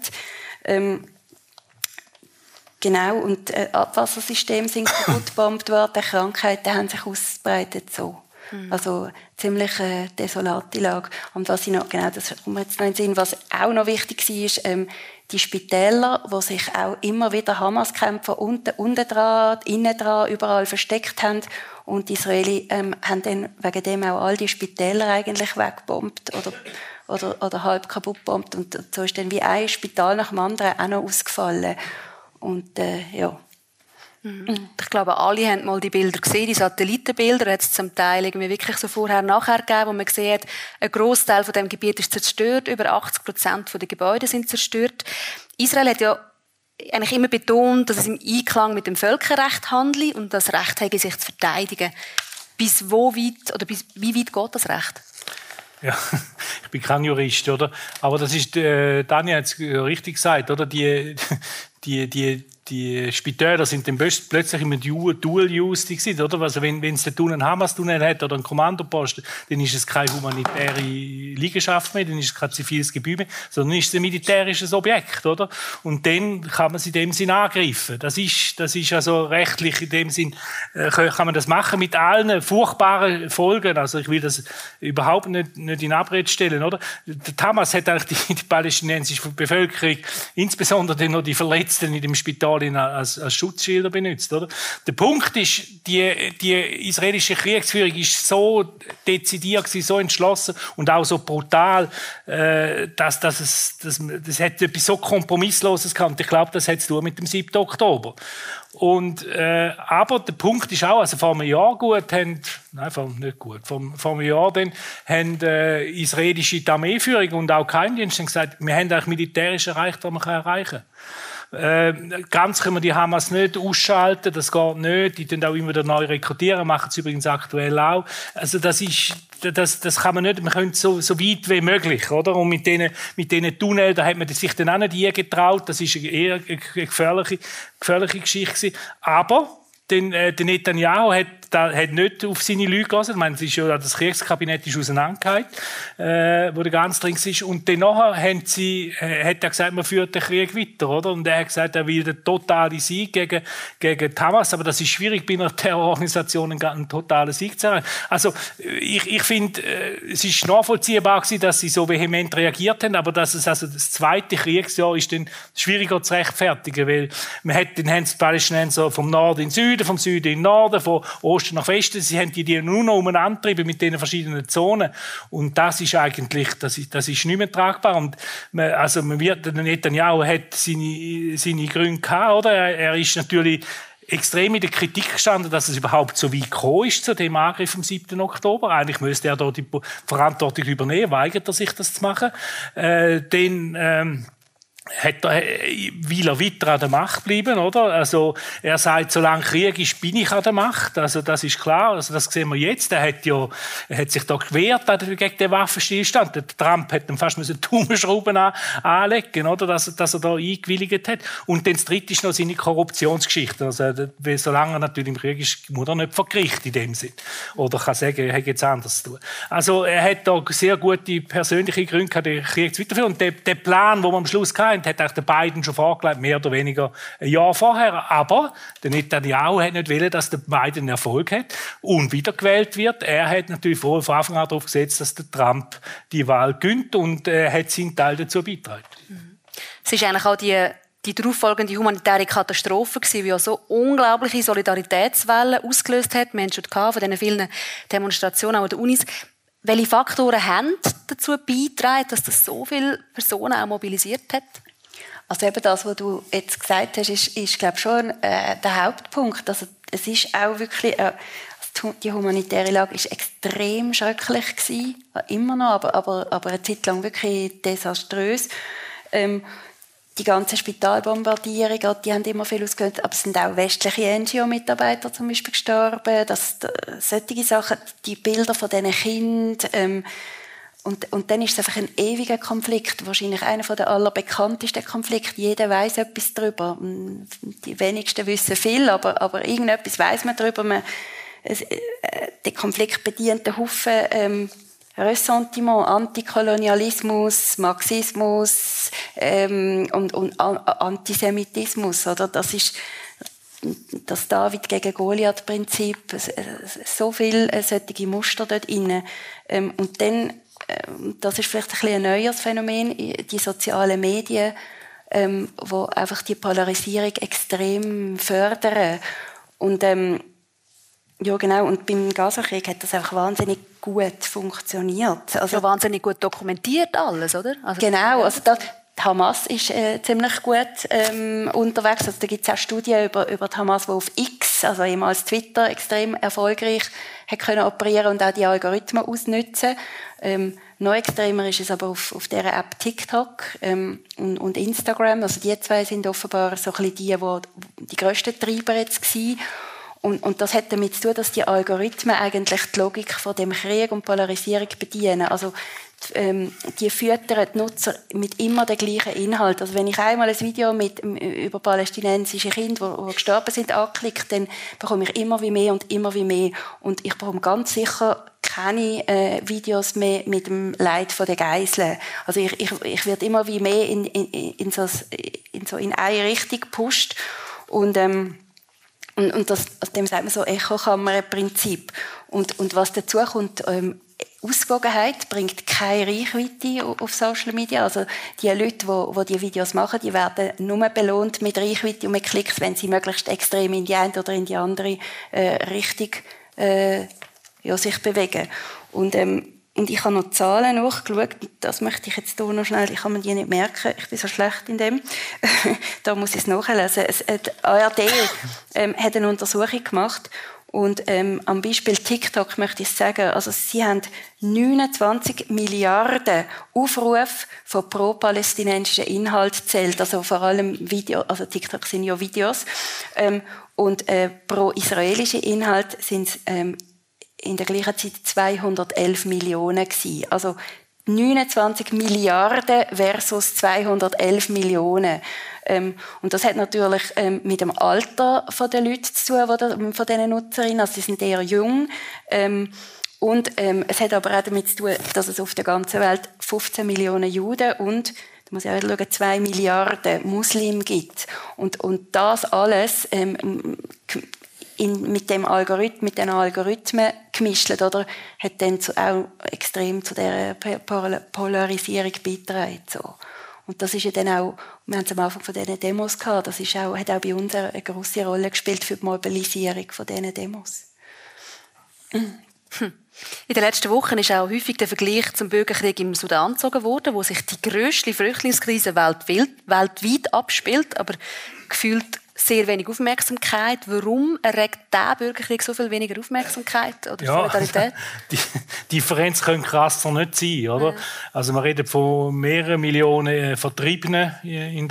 S6: Genau, und Abwassersysteme sind kaputt gebombt worden, Krankheiten haben sich ausgebreitet, so. Also ziemlich desolate Lage. Und was ich noch, genau, das kommt mir jetzt noch in den Sinn, was auch noch wichtig war, die Spitäler, die sich auch immer wieder Hamas-Kämpfer unten dran, innen dran, überall versteckt haben. Und die Israelis haben dann wegen dem auch all die Spitäler eigentlich weggebombt oder halb kaputt gebombt. Und so ist dann wie ein Spital nach dem anderen auch noch ausgefallen. Und ja.
S4: Ich glaube, alle haben mal die Bilder gesehen, die Satellitenbilder. Da hat es zum Teil irgendwie wirklich so vorher-nachher gegeben, wo man sieht, ein Grossteil von dem Gebiet ist zerstört, über 80% der Gebäude sind zerstört. Israel hat ja eigentlich immer betont, dass es im Einklang mit dem Völkerrecht handelt und das Recht habe, sich zu verteidigen. Bis wie weit geht das Recht?
S2: Ja, ich bin kein Jurist, oder? Aber das ist, Daniel hat es richtig gesagt, oder? Die Spitäler sind dann plötzlich immer Dual-Use gewesen, oder? Also wenn es einen Hamas-Tunnel hat oder einen Kommandoposten, dann ist es keine humanitäre Liegenschaft mehr, dann ist es kein ziviles Gebäude mehr, sondern ist es ein militärisches Objekt, oder? Und dann kann man es in dem Sinn angreifen. Das ist also rechtlich in dem Sinn, kann man das machen mit allen furchtbaren Folgen. Also ich will das überhaupt nicht in Abrede stellen, oder? Der Hamas hat eigentlich die palästinensische Bevölkerung, insbesondere noch die Verletzten in dem Spital Stalin als Schutzschilder benutzt, oder? Der Punkt ist, die israelische Kriegsführung ist so dezidiert gewesen, so entschlossen und auch so brutal, dass das hat etwas so Kompromissloses gehabt. Ich glaube, das hat zu tun mit dem 7. Oktober. Und, aber der Punkt ist auch, also vor einem Jahr vor einem Jahr dann, haben israelische Armeeführung und auch Geheimdienste gesagt, wir haben eigentlich militärisch erreicht, was man erreichen kann. Ganz können wir die Hamas nicht ausschalten, das geht nicht. Die tun auch immer wieder neu rekrutieren, machen es übrigens aktuell auch. Also das kann man nicht, man könnte so weit wie möglich, oder? Und mit diesen Tunneln, da hat man sich dann auch nicht getraut, das ist eher eine gefährliche Geschichte gewesen. Aber der Netanyahu hat nicht auf seine Leute gelassen. Ich meine, das Kriegskabinett ist auseinandergegangen, wo der ganz links ist. Und danach hat er gesagt, man führt den Krieg weiter, oder? Und er hat gesagt, er will den totalen Sieg gegen die Hamas. Aber das ist schwierig, bei einer Terrororganisation einen totalen Sieg zu erreichen. Also, ich finde, es ist nachvollziehbar gewesen, dass sie so vehement reagiert haben, aber dass es also das zweite Kriegsjahr ist dann schwieriger zu rechtfertigen, weil dann haben die Palästinenser vom Norden in den Süden, vom Süden in den Norden, von Osten nach Westen. Sie haben die nur noch umeinander getrieben mit diesen verschiedenen Zonen. Und das ist eigentlich, das ist nicht mehr tragbar. Und der Netanyahu hat seine Gründe gehabt, oder? Er ist natürlich extrem in der Kritik gestanden, dass es überhaupt so weit gekommen ist zu dem Angriff am 7. Oktober. Eigentlich müsste er da die Verantwortung übernehmen, weigert er sich, das zu machen. Will er weiter an der Macht bleiben, oder? Also, er sagt, solange Krieg ist, bin ich an der Macht. Also, das ist klar. Also, das sehen wir jetzt. Er hat sich da gewehrt gegen den Waffenstillstand. Der Trump hat ihm fast die Daumenschrauben anlegen, oder? Dass er da eingewilligt hat. Und dann das Dritte ist noch seine Korruptionsgeschichte. Also, weil solange er natürlich im Krieg ist, muss er nicht vor Gericht in dem Sinn. Oder kann sagen, er hat jetzt anders zu tun. Also, er hat da sehr gute persönliche Gründe gehabt, den Krieg zu weiterführen. Und der Plan, den wir am Schluss hatten, hat auch der Biden schon vorgelegt, mehr oder weniger ein Jahr vorher. Aber der Netanyahu hat nicht wollen, dass der Biden Erfolg hat und wiedergewählt wird. Er hat natürlich von Anfang an darauf gesetzt, dass der Trump die Wahl gönnt und hat seinen Teil dazu beigetragen.
S4: Es ist eigentlich auch die darauffolgende humanitäre Katastrophe gewesen, die auch so unglaubliche Solidaritätswellen ausgelöst hat. Wir haben schon von diesen vielen Demonstrationen auch an den Unis. Welche Faktoren haben dazu beigetragen, dass das so viele Personen auch mobilisiert hat?
S6: Also eben das, was du jetzt gesagt hast, ist glaube ich, schon der Hauptpunkt. Also es ist auch wirklich, die humanitäre Lage ist extrem schrecklich gewesen, immer noch, aber eine Zeit lang wirklich desaströs. Die ganzen Spitalbombardierungen, die haben immer viel ausgelöst, aber es sind auch westliche NGO-Mitarbeiter zum Beispiel gestorben, solche Sachen, die Bilder von diesen Kindern, und dann ist es einfach ein ewiger Konflikt, wahrscheinlich einer der allerbekanntesten Konflikte. Jeder weiß etwas darüber. Die wenigsten wissen viel, aber irgendetwas weiß man darüber. Der Konflikt bedient einen Haufen Ressentiment, Antikolonialismus, Marxismus und Antisemitismus. Oder? Das ist das David gegen Goliath-Prinzip. So viele solche Muster dort drin. Und dann, das ist vielleicht ein bisschen ein neues Phänomen, die sozialen Medien, wo einfach die Polarisierung extrem fördern. Und ja, genau. Und beim Gazakrieg hat das einfach wahnsinnig gut funktioniert. Also
S4: ja, wahnsinnig gut dokumentiert alles, oder? Also,
S6: genau. Also die Hamas ist ziemlich gut unterwegs. Also da gibt es auch Studien über die Hamas, die auf X, also ehemals Twitter, extrem erfolgreich hat können operieren und auch die Algorithmen ausnutzen. Noch extremer ist es aber auf dieser App TikTok und Instagram. Also die zwei sind offenbar so ein bisschen die grössten Treiber jetzt gewesen. Und das hat damit zu tun, dass die Algorithmen eigentlich die Logik von dem Krieg und Polarisierung bedienen. Also die füttern die Nutzer mit immer dem gleichen Inhalt. Also wenn ich einmal ein Video über palästinensische Kinder, die gestorben sind, anklicke, dann bekomme ich immer wie mehr und immer wie mehr. Und ich bekomme ganz sicher keine Videos mehr mit dem Leid der Geiseln. Also ich werde immer wie mehr in eine Richtung gepusht. Und das, aus dem sagt man so Echokammerprinzip. Und was dazu kommt, Ausgewogenheit, bringt keine Reichweite auf Social Media. Also die Leute, die Videos machen, die werden nur belohnt mit Reichweite und mit Klicks, wenn sie möglichst extrem in die eine oder in die andere Richtung sich bewegen. Und ich habe noch Zahlen nachgeschaut, das möchte ich jetzt hier noch schnell, ich kann mir die nicht merken, ich bin so schlecht in dem. Da muss ich es nachlesen. Die ARD hat eine Untersuchung gemacht. Und am Beispiel TikTok möchte ich sagen, also sie haben 29 Milliarden Aufrufe von pro-palästinensischen Inhalten gezählt, also vor allem Video, also TikTok sind ja Videos, und pro-israelische Inhalte sind es in der gleichen Zeit 211 Millionen gewesen. Also 29 Milliarden versus 211 Millionen. Und das hat natürlich mit dem Alter der Leute zu tun, von diesen Nutzerinnen. Also sie sind eher jung. Und es hat aber auch damit zu tun, dass es auf der ganzen Welt 15 Millionen Juden und, da muss ich auch schauen, 2 Milliarden Muslime gibt. Und das alles mit den Algorithmen gemischt, oder, hat dann auch extrem zu dieser Polarisierung beigetragen. So. Und das ist ja dann auch, wir haben es am Anfang von diesen Demos gehabt, das ist auch, hat auch bei uns eine grosse Rolle gespielt für die Mobilisierung von diesen Demos.
S4: In den letzten Wochen ist auch häufig der Vergleich zum Bürgerkrieg im Sudan gezogen worden, wo sich die grösste Flüchtlingskrise weltweit abspielt, aber gefühlt sehr wenig Aufmerksamkeit. Warum erregt dieser Bürgerkrieg so viel weniger Aufmerksamkeit oder Solidarität?
S2: Die Differenz könnte krasser nicht sein, oder? Ja. Also wir reden von mehreren Millionen Vertriebenen in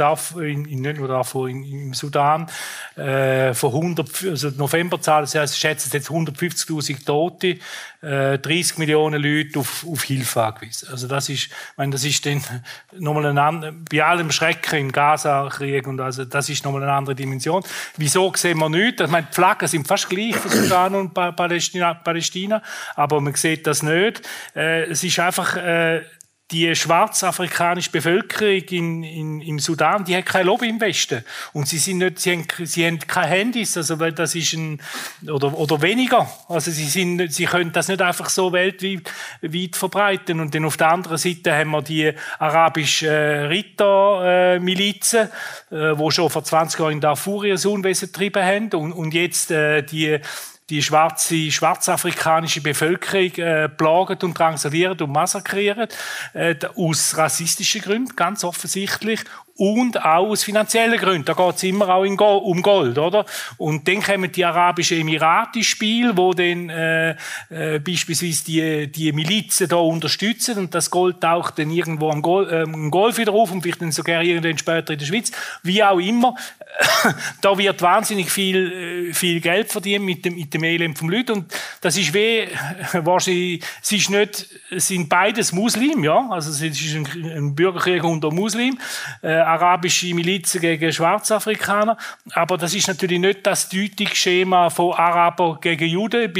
S2: im Sudan, von 100, also Novemberzahlen, das heißt, schätzen jetzt 150.000 Tote, 30 Millionen Leute auf Hilfe angewiesen. Also das ist dann nochmal bei allem Schrecken im Gaza-Krieg und also das ist nochmal eine andere Dimension. Wieso sehen wir nichts? Ich meine, die Flaggen sind fast gleich für Sudan und Palästina, aber man sieht das nicht. Es ist einfach die schwarzafrikanische Bevölkerung im Sudan, die hat kein Lobby im Westen und sie haben keine Handys, also weil das ist oder weniger, also sie können das nicht einfach so weltweit verbreiten. Und dann auf der anderen Seite haben wir die arabischen Ritter-Milizen, die schon vor 20 Jahren in Darfur ihr Unwesen getrieben haben und jetzt die schwarzafrikanische Bevölkerung plagen und drangsalieren und massakrieren, aus rassistischen Gründen, ganz offensichtlich, und auch aus finanziellen Gründen. Da geht es immer auch um Gold, oder? Und dann kommen die Arabischen Emirate ins Spiel, wo dann beispielsweise die Milizen da unterstützen und das Gold taucht dann irgendwo am Golf wieder auf und vielleicht dann sogar irgendwann später in der Schweiz. Wie auch immer, da wird wahnsinnig viel Geld verdient mit dem Elend vom Leuten und das ist wahrscheinlich, es sind beides Muslim, ja, also es ist ein Bürgerkrieg unter Muslim, arabische Milizen gegen Schwarzafrikaner, aber das ist natürlich nicht das Deutungsschema von Araber gegen Juden.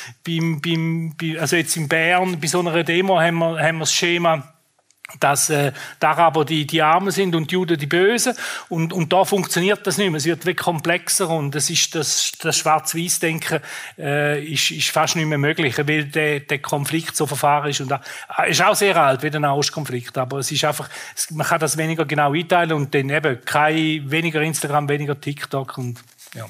S2: Also jetzt in Bern, bei so einer Demo haben wir das Schema, dass die Araber die Armen sind und die Juden die Bösen. Und da funktioniert das nicht mehr. Es wird wirklich komplexer und das Schwarz-Weiß-Denken ist fast nicht mehr möglich, weil der Konflikt so verfahren ist. Und ist auch sehr alt, wie der Nahostkonflikt. Aber es ist einfach, man kann das weniger genau einteilen und dann eben weniger Instagram, weniger TikTok und ja.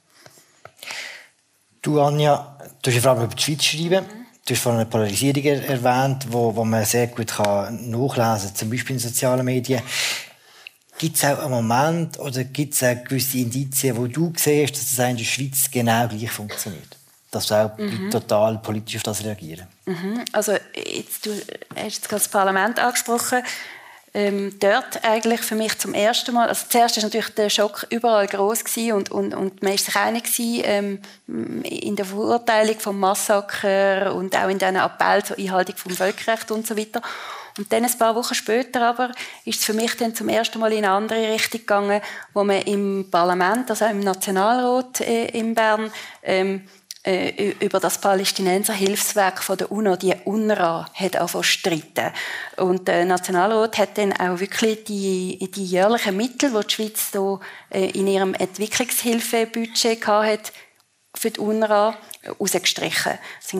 S5: Du, Anja, du hast vor allem über die Schweiz schreiben. Du hast vorhin eine Polarisierung erwähnt, wo man sehr gut nachlesen kann, zum Beispiel in sozialen Medien. Gibt es auch einen Moment oder gibt es auch gewisse Indizien, wo du siehst, dass das in der Schweiz genau gleich funktioniert? Dass auch total politisch auf das reagieren?
S6: Also du hast jetzt gerade das Parlament angesprochen. Dort eigentlich für mich zum ersten Mal, also zuerst war natürlich der Schock überall gross und man war sich einig in der Verurteilung vom Massaker und auch in diesen Appell zur Einhaltung vom Völkerrecht und so weiter. Und dann ein paar Wochen später aber ist es für mich dann zum ersten Mal in eine andere Richtung gegangen, wo man im Parlament, also im Nationalrat in Bern, über das Palästinenser-Hilfswerk von der UNO, die UNRWA, hat angefangen zu streiten. Und der Nationalrat hat dann auch wirklich die jährlichen Mittel, die die Schweiz da in ihrem Entwicklungshilfebudget hatte, für die UNRWA rausgestrichen. Es sind, glaube ich,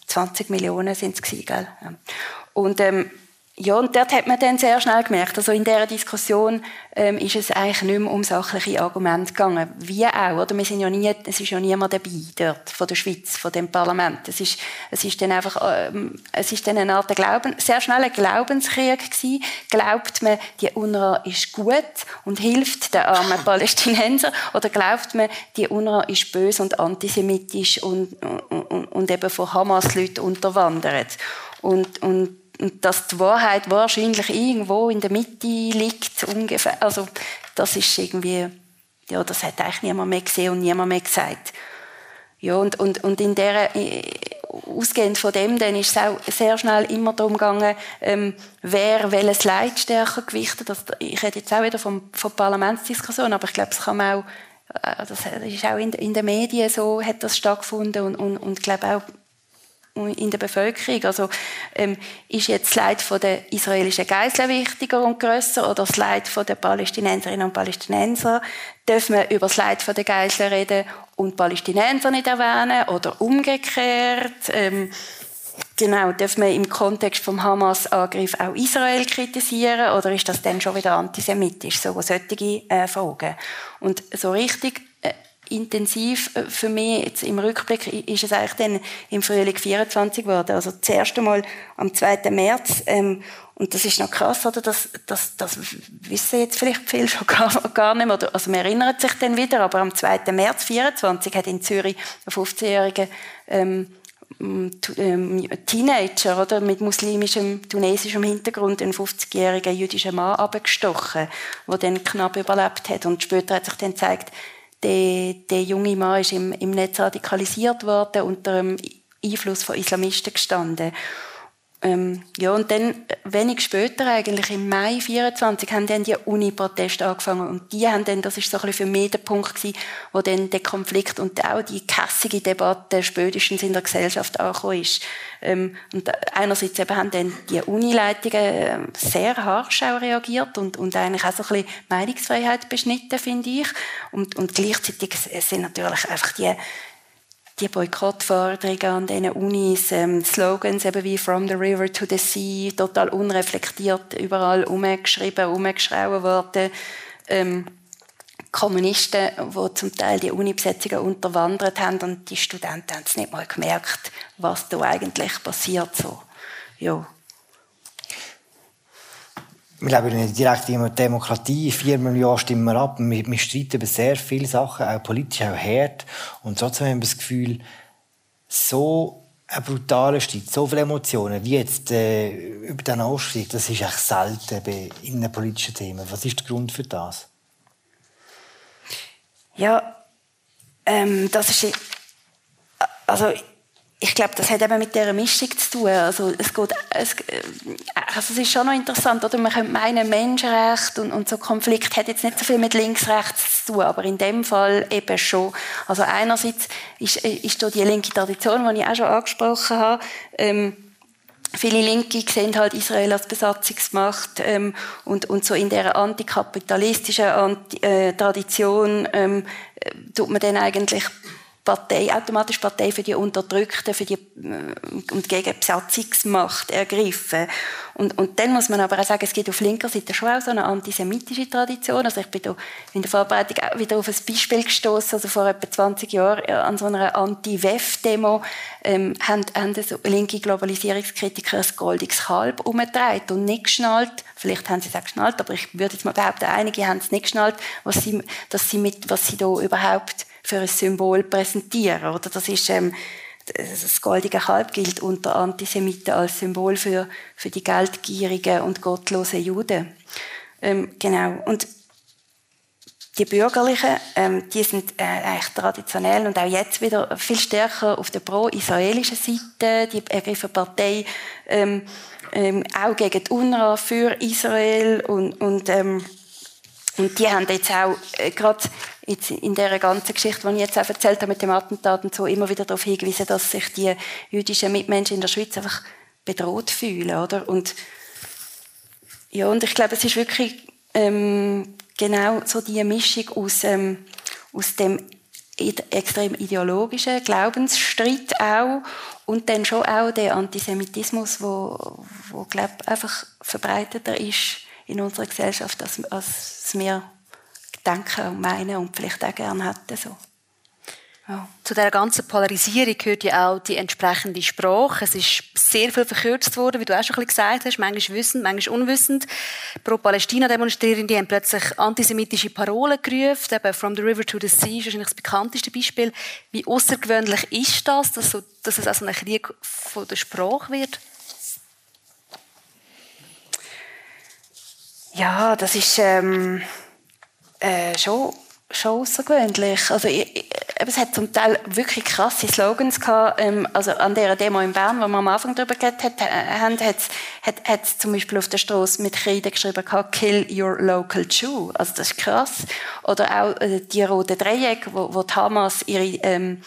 S6: 20 Millionen sind es gewesen, gell? Und und dort hat man dann sehr schnell gemerkt, also in dieser Diskussion ist es eigentlich nicht mehr um sachliche Argumente gegangen. Wie auch, oder? Es ist ja niemand dabei dort, von der Schweiz, von dem Parlament. Es ist dann einfach, es ist dann eine Art sehr schneller Glaubenskrieg gewesen. Glaubt man, die UNRWA ist gut und hilft den armen Palästinensern, oder glaubt man, die UNRWA ist böse und antisemitisch und eben von Hamas-Leuten unterwandert. Und dass die Wahrheit wahrscheinlich irgendwo in der Mitte liegt, ungefähr. Also, das ist irgendwie, ja, das hat eigentlich niemand mehr gesehen und niemand mehr gesagt. Ja, und in der, ausgehend von dem, dann ist es auch sehr schnell immer darum gegangen, wer welches Leid stärker gewichtet. Also, ich rede jetzt auch wieder von Parlamentsdiskussionen, aber ich glaube, es kann man auch, das ist auch in den Medien so, hat das stattgefunden und ich glaube auch, in der Bevölkerung. Also, ist jetzt das Leid der israelischen Geiseln wichtiger und grösser oder das Leid der Palästinenserinnen und Palästinenser? Dürfen wir über das Leid der Geiseln reden und Palästinenser nicht erwähnen oder umgekehrt? Genau, dürfen wir im Kontext vom Hamas-Angriff auch Israel kritisieren oder ist das dann schon wieder antisemitisch? So solche Fragen. Und so richtig intensiv für mich jetzt im Rückblick ist es eigentlich dann im Frühling 24 geworden. Also das erste Mal am 2. März. Und das ist noch krass, oder? Das wissen jetzt vielleicht viele schon gar nicht mehr. Also man erinnert sich dann wieder, aber am 2. März 24 hat in Zürich ein 15-jähriger Teenager, oder? Mit muslimischem, tunesischem Hintergrund, einen 50-jährigen jüdischen Mann abgestochen, der dann knapp überlebt hat. Und später hat sich dann gezeigt, der junge Mann ist im Netz radikalisiert worden, unter dem Einfluss von Islamisten gestanden. Ja, und dann, wenig später, eigentlich im Mai 24, haben dann die Uni-Proteste angefangen. Und die haben dann, das ist so ein bisschen für mich der Punkt gewesen, wo dann der Konflikt und auch die kässige Debatte spätestens in der Gesellschaft angekommen ist. Und einerseits eben haben dann die Unileitungen sehr harsch auch reagiert und eigentlich auch so ein bisschen Meinungsfreiheit beschnitten, finde ich. Und gleichzeitig sind natürlich einfach die Boykottforderungen an diesen Unis, Slogans eben wie «From the river to the sea», total unreflektiert, überall umgeschrauben worden. Kommunisten, die zum Teil die Uni-Besetzungen unterwandert haben und die Studenten haben es nicht mal gemerkt, was da eigentlich passiert. So. Ja.
S5: Wir leben in einer direkten Demokratie. 4 Millionen stimmen wir ab. Wir streiten über sehr viele Sachen, auch politisch, auch hart. Und trotzdem haben wir das Gefühl, so ein brutaler Streit, so viele Emotionen, wie jetzt über den Ausstieg, das ist echt selten bei innenpolitischen Themen. Was ist der Grund für das? Ja,
S6: das ist... Also, ich glaube, das hat eben mit dieser Mischung zu tun. Also es ist schon noch interessant, oder? Man könnte meinen, Menschenrechte und so Konflikt hat jetzt nicht so viel mit links-rechts zu tun, aber in dem Fall eben schon. Also einerseits ist da die linke Tradition, die ich auch schon angesprochen habe. Viele Linke sehen halt Israel als Besatzungsmacht und so in dieser antikapitalistischen Tradition tut man dann eigentlich automatisch Partei für die Unterdrückten, und gegen die Besatzungsmacht ergriffen. Und dann muss man aber auch sagen, es gibt auf linker Seite schon auch so eine antisemitische Tradition. Also ich bin da in der Vorbereitung auch wieder auf ein Beispiel gestoßen. Also vor etwa 20 Jahren an so einer Anti-WEF-Demo haben so linke Globalisierungskritiker ein goldiges Kalb umgedreht und nicht geschnallt. Vielleicht haben sie es auch geschnallt, aber ich würde jetzt mal behaupten, einige haben es nicht geschnallt, was sie da überhaupt für ein Symbol präsentieren. Oder das ist das goldige Kalb gilt unter Antisemiten als Symbol für die geldgierigen und gottlosen Juden. Genau. Und die Bürgerlichen, die sind eigentlich traditionell und auch jetzt wieder viel stärker auf der pro-israelischen Seite. Die ergriffen Partei auch gegen die UNRWA für Israel und die haben jetzt auch gerade jetzt in dieser ganzen Geschichte, die ich jetzt auch erzählt habe mit dem Attentat und so, immer wieder darauf hingewiesen, dass sich die jüdischen Mitmenschen in der Schweiz einfach bedroht fühlen, oder? Und ja, und ich glaube, es ist wirklich genau so die Mischung aus dem extrem ideologischen Glaubensstreit auch Und dann schon auch der Antisemitismus, wo glaube einfach verbreiteter ist in unserer Gesellschaft, als wir denken und meinen und vielleicht auch gerne hätten. So.
S4: Ja. Zu dieser ganzen Polarisierung gehört ja auch die entsprechende Sprache. Es ist sehr viel verkürzt worden, wie du auch schon ein bisschen gesagt hast, manchmal wissend, manchmal unwissend. Pro-Palästina-Demonstrierende haben plötzlich antisemitische Parolen gerufen, eben «From the river to the sea» ist wahrscheinlich das bekannteste Beispiel. Wie außergewöhnlich ist das, dass es also ein Krieg von der Sprache wird?
S6: Ja, das ist schon außergewöhnlich. Also es hat zum Teil wirklich krasse Slogans gehabt. Also an der Demo in Bern, wo wir am Anfang darüber geredet haben, hat es zum Beispiel auf der Strasse mit Kreide geschrieben gehabt, «Kill your local Jew». Also das ist krass. Oder auch die roten Dreiecke, wo die Hamas ihre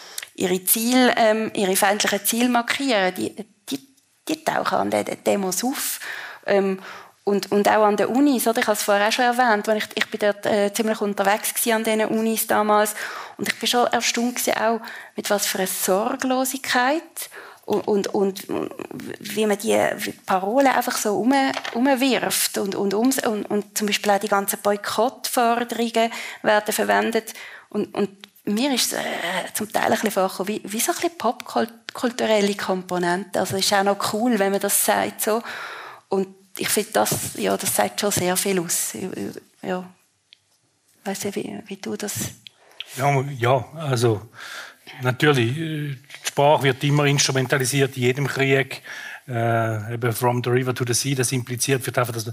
S6: feindlichen Ziele markieren. Die tauchen an den Demos auf. Und auch an den Unis, oder? Ich habe es vorher auch schon erwähnt, weil ich bin dort ziemlich unterwegs war an diesen Unis damals. Und ich bin schon erstaunt gewesen, auch mit was für einer Sorglosigkeit und wie man die Parolen einfach so umwirft. Und zum Beispiel auch die ganzen Boykottforderungen werden verwendet. Und mir ist es zum Teil ein bisschen vorgekommen, wie so ein bisschen popkulturelle Komponente. Also es ist auch noch cool, wenn man das sagt. So. Und ich finde, das sagt schon sehr viel aus. Ja. Weißt du, wie du das...
S2: Ja, also natürlich, die Sprache wird immer instrumentalisiert in jedem Krieg. Eben «From the river to the sea», das impliziert,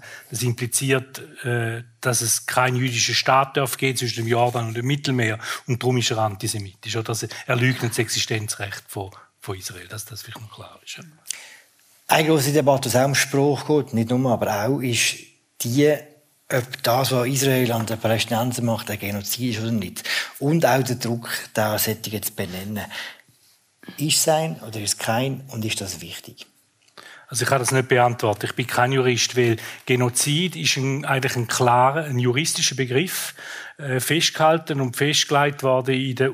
S2: dass es keinen jüdischen Staat geben darf zwischen dem Jordan und dem Mittelmeer. Und darum ist er antisemitisch. Oder er leugnet das Existenzrecht von Israel, dass das vielleicht noch klar ist. Ja.
S5: Eine grosse Debatte, die auch um Sprache geht, nicht nur, aber auch, ist die, ob das, was Israel an den Palästinensern macht, ein Genozid ist oder nicht. Und auch der Druck, diesen Sättigen zu benennen. Ist es ein oder ist es kein und ist das wichtig?
S2: Also ich kann das nicht beantworten. Ich bin kein Jurist, weil Genozid ist eigentlich ein klarer, ein juristischer Begriff, festgehalten und festgelegt worden in der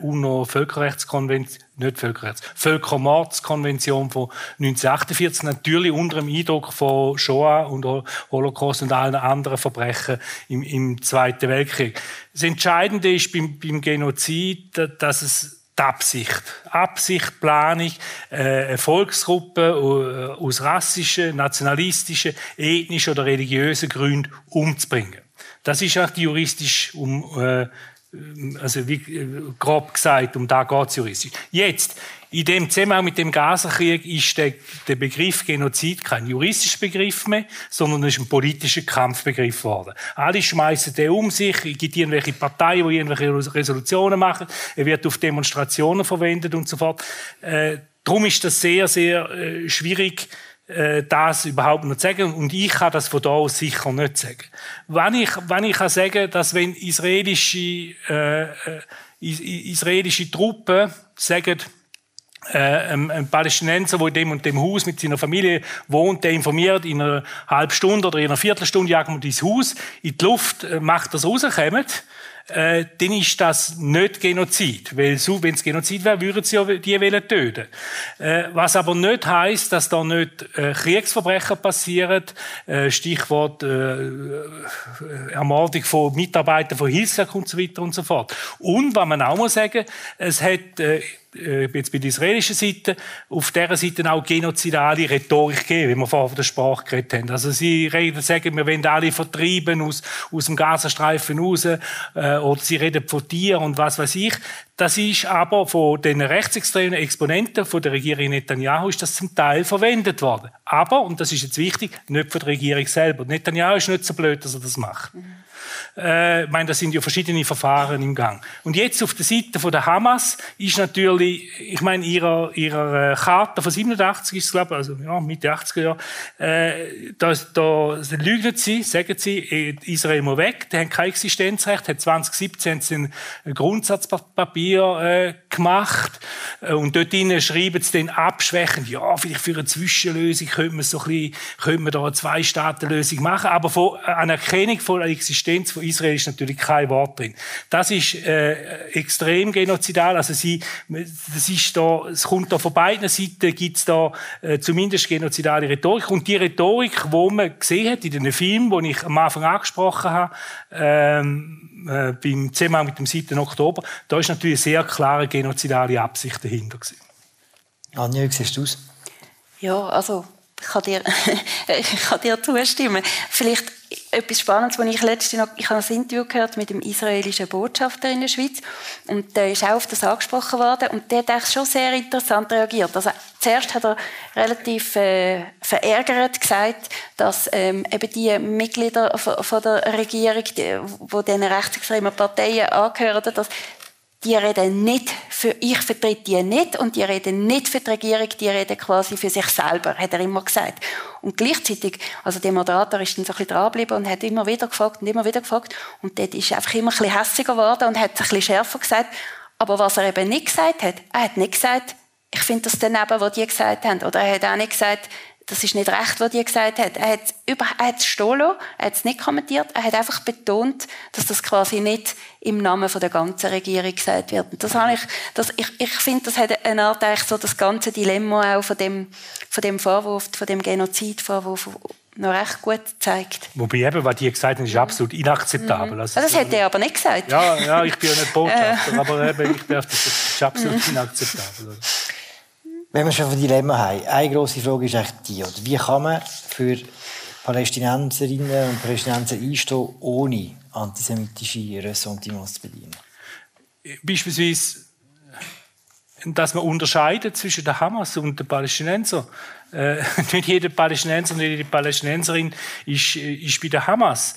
S2: Völkermordskonvention von 1948, natürlich unter dem Eindruck von Shoah und Holocaust und allen anderen Verbrechen im Zweiten Weltkrieg. Das Entscheidende ist beim Genozid, dass es die Absicht, Planung, eine Volksgruppe aus rassischen, nationalistischen, ethnischen oder religiösen Gründen umzubringen. Das ist auch die juristisch, also wie grob gesagt, um da geht es juristisch. Jetzt, in dem Zusammenhang mit dem Gazakrieg ist der Begriff Genozid kein juristischer Begriff mehr, sondern ist ein politischer Kampfbegriff geworden. Alle schmeißen den um sich, es gibt irgendwelche Parteien, die irgendwelche Resolutionen machen, er wird auf Demonstrationen verwendet und so fort. Darum ist das sehr, sehr schwierig, das überhaupt noch zu sagen. Und ich kann das von da aus sicher nicht sagen. Wenn ich kann sagen, dass wenn israelische Truppen sagen, ein Palästinenser, der in dem und dem Haus mit seiner Familie wohnt, der informiert, in einer halben Stunde oder in einer Viertelstunde jagen wir ins Haus, in die Luft macht das rauskommen, dann ist das nicht Genozid. Weil wenn es Genozid wäre, würden sie ja die töten. Was aber nicht heisst, dass da nicht Kriegsverbrechen passieren. Stichwort Ermordung von Mitarbeitern von Hilfswerk und so weiter und so fort. Und, was man auch mal sagen, es hat jetzt bei der israelischen Seite, auf dieser Seite auch genozidale Rhetorik gegeben, wie wir vorher von der Sprache geredet haben. Also sie sagen, wir wollen alle vertreiben aus dem Gazastreifen raus, oder sie reden von Tieren und was weiß ich. Das ist aber von den rechtsextremen Exponenten von der Regierung Netanyahu ist das zum Teil verwendet worden. Aber, und das ist jetzt wichtig, nicht von der Regierung selber. Netanyahu ist nicht so blöd, dass er das macht. Ich meine, da sind ja verschiedene Verfahren im Gang. Und jetzt auf der Seite von der Hamas ist natürlich, ich meine, ihrer Charta von 87 ist es, glaube ich, also ja, Mitte 80er Jahre, da lügen sie, sagen sie, Israel muss weg, die haben kein Existenzrecht, hat 2017 ein Grundsatzpapier gemacht und dort drinnen schreiben sie dann abschwächend, ja, vielleicht für eine Zwischenlösung könnte man da eine Zwei-Staaten-Lösung machen, aber von Anerkennung von der Existenz Existenz von Israel ist natürlich kein Wort drin. Das ist extrem genozidal. Also es kommt da von beiden Seiten, gibt es da zumindest genozidale Rhetorik. Und die Rhetorik, die man gesehen hat in den Filmen, die ich am Anfang angesprochen habe, beim Zusammenhang mit dem 7. Oktober, da ist natürlich sehr klare genozidale Absicht dahinter gewesen.
S5: Anja, wie siehst du es?
S6: Ja, also ich kann dir zustimmen. Vielleicht etwas Spannendes, was ich letztens noch, ich habe ein Interview gehört mit dem israelischen Botschafter in der Schweiz und der ist auch auf das angesprochen worden und der hat eigentlich schon sehr interessant reagiert. Also zuerst hat er relativ verärgert gesagt, dass eben die Mitglieder von der Regierung, die diesen rechtsextremen Parteien angehören, dass die reden nicht ich vertrete die nicht und die reden nicht für die Regierung, die reden quasi für sich selber, hat er immer gesagt. Und gleichzeitig, also der Moderator ist dann so ein bisschen drangeblieben und hat immer wieder gefragt und dort ist einfach immer ein bisschen hässiger geworden und hat ein bisschen schärfer gesagt. Aber was er eben nicht gesagt hat, er hat nicht gesagt, ich finde das daneben, was die gesagt haben. Oder er hat auch nicht gesagt, das ist nicht recht, was die gesagt hat. Er hat es stehen lassen, er hat es nicht kommentiert, er hat einfach betont, dass das quasi nicht im Namen von der ganzen Regierung gesagt wird. Und ich finde, das hat eine Art eigentlich so das ganze Dilemma auch von dem Vorwurf, von dem Genozidvorwurf noch recht gut zeigt.
S2: Wobei eben, was die gesagt haben, ist absolut inakzeptabel. Also
S6: das hat er aber nicht gesagt.
S2: Ja, ich bin ja nicht Botschafter, aber eben, das ist absolut inakzeptabel.
S5: Wenn wir schon ein Dilemma haben, eine grosse Frage ist eigentlich die, oder wie kann man für Palästinenserinnen und Palästinenser einstehen, ohne antisemitische Ressentiments zu bedienen?
S2: Beispielsweise, dass man unterscheidet zwischen der Hamas und den Palästinensern. Nicht jeder Palästinenser und jede Palästinenserin ist bei der Hamas.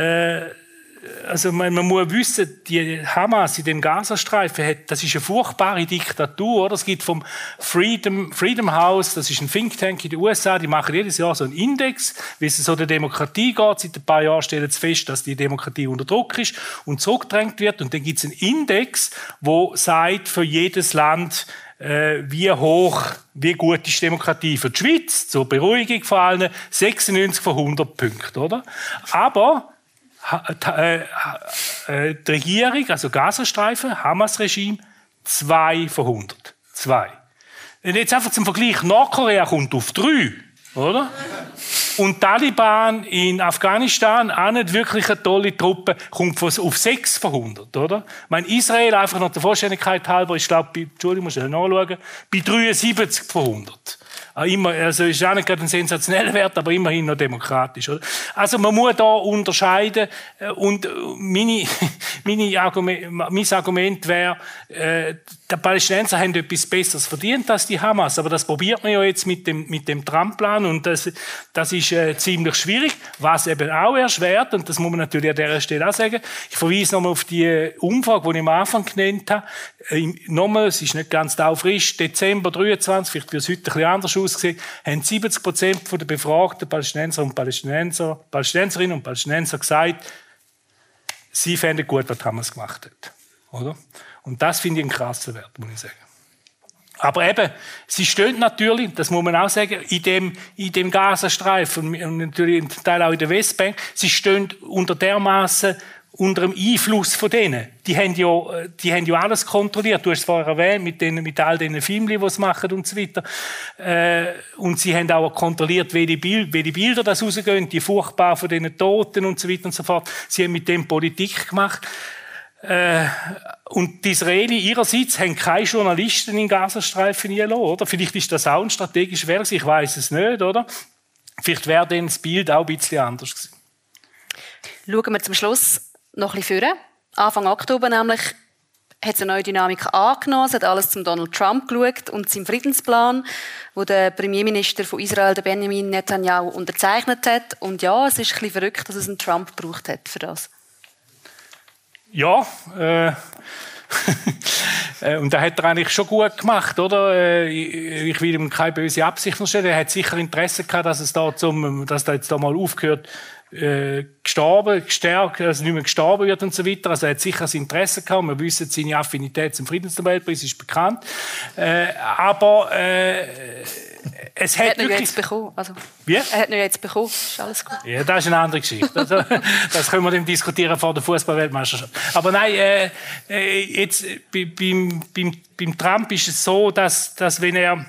S2: Also man muss wissen, die Hamas in dem Gazastreifen das ist eine furchtbare Diktatur, oder? Es gibt vom Freedom House, das ist ein Think Tank in den USA, die machen jedes Jahr so einen Index, wie es so der Demokratie geht. Seit ein paar Jahren stellen sie fest, dass die Demokratie unter Druck ist und zurückgedrängt wird. Und dann gibt es einen Index, wo sagt für jedes Land, wie gut ist Demokratie für die Schweiz, zur Beruhigung vor allem 96 von 100 Punkten, oder? Aber die Regierung, also Gazastreifen, Hamas-Regime, 2 von 100. 2. Und jetzt einfach zum Vergleich, Nordkorea kommt auf 3, oder? Und Taliban in Afghanistan, auch nicht wirklich eine tolle Truppe, kommt auf 6 von 100, oder? Ich meine, Israel, einfach noch der Vollständigkeit halber, ich glaube, Entschuldigung, muss ich nachschauen, bei 73 von 100. Also ist auch nicht gerade ein sensationeller Wert, aber immerhin noch demokratisch, oder? Also man muss da unterscheiden und mein Argument wäre, die Palästinenser haben etwas Besseres verdient als die Hamas, aber das probiert man ja jetzt mit dem Trump-Plan und das ist ziemlich schwierig, was eben auch erschwert, und das muss man natürlich an dieser Stelle auch sagen. Ich verweise nochmal auf die Umfrage, die ich am Anfang genannt habe. Nochmal, es ist nicht ganz taufrisch, Dezember 23, vielleicht wird es heute ein bisschen anders aussehen, haben 70% der befragten Palästinenser und Palästinenserinnen und Palästinenser gesagt, sie fänden gut, was Hamas gemacht hat. Oder? Und das finde ich einen krassen Wert, muss ich sagen. Aber eben, sie stehen natürlich, das muss man auch sagen, in dem Gazastreifen und natürlich zum Teil auch in der Westbank, sie stehen unter unter dem Einfluss von denen. Die haben ja alles kontrolliert. Du hast es vorher erwähnt, mit all den Filmen, die sie machen und so weiter. Und sie haben auch kontrolliert, welche Bilder das rausgehen, die furchtbar von den Toten und so weiter und so fort. Sie haben mit dem Politik gemacht. Und die Israelis ihrerseits haben keine Journalisten in Gazastreifen gelassen, oder? Vielleicht ist das auch ein strategischer Wert, ich weiss es nicht, oder? Vielleicht wäre dann das Bild auch ein bisschen anders gewesen.
S4: Schauen wir zum Schluss noch ein bisschen vor. Anfang Oktober nämlich hat es eine neue Dynamik angenommen. Es hat alles zum Donald Trump geschaut und seinem Friedensplan, wo der Premierminister von Israel, der Benjamin Netanyahu, unterzeichnet hat. Und ja, es ist ein bisschen verrückt, dass es einen Trump gebraucht hat für das.
S2: Ja, und das hat er eigentlich schon gut gemacht, oder? Ich will ihm keine böse Absicht stellen. Er hat sicher Interesse gehabt, dass da jetzt mal aufgehört, gestärkt, also nicht mehr gestorben wird und so weiter. Also er hat sicher das Interesse gehabt. Wir wissen, seine Affinität zum Friedensnobelpreis ist bekannt. Aber es
S4: er
S2: hat
S4: hat ihn
S2: wirklich...
S4: jetzt bekommen. Also,
S2: Wie?
S4: er hat ihn jetzt bekommen. Ist alles gut.
S2: Ja, das ist eine andere Geschichte. Das können wir dann diskutieren vor der Fußball-Weltmeisterschaft. Aber nein, jetzt beim Trump ist es so, dass wenn er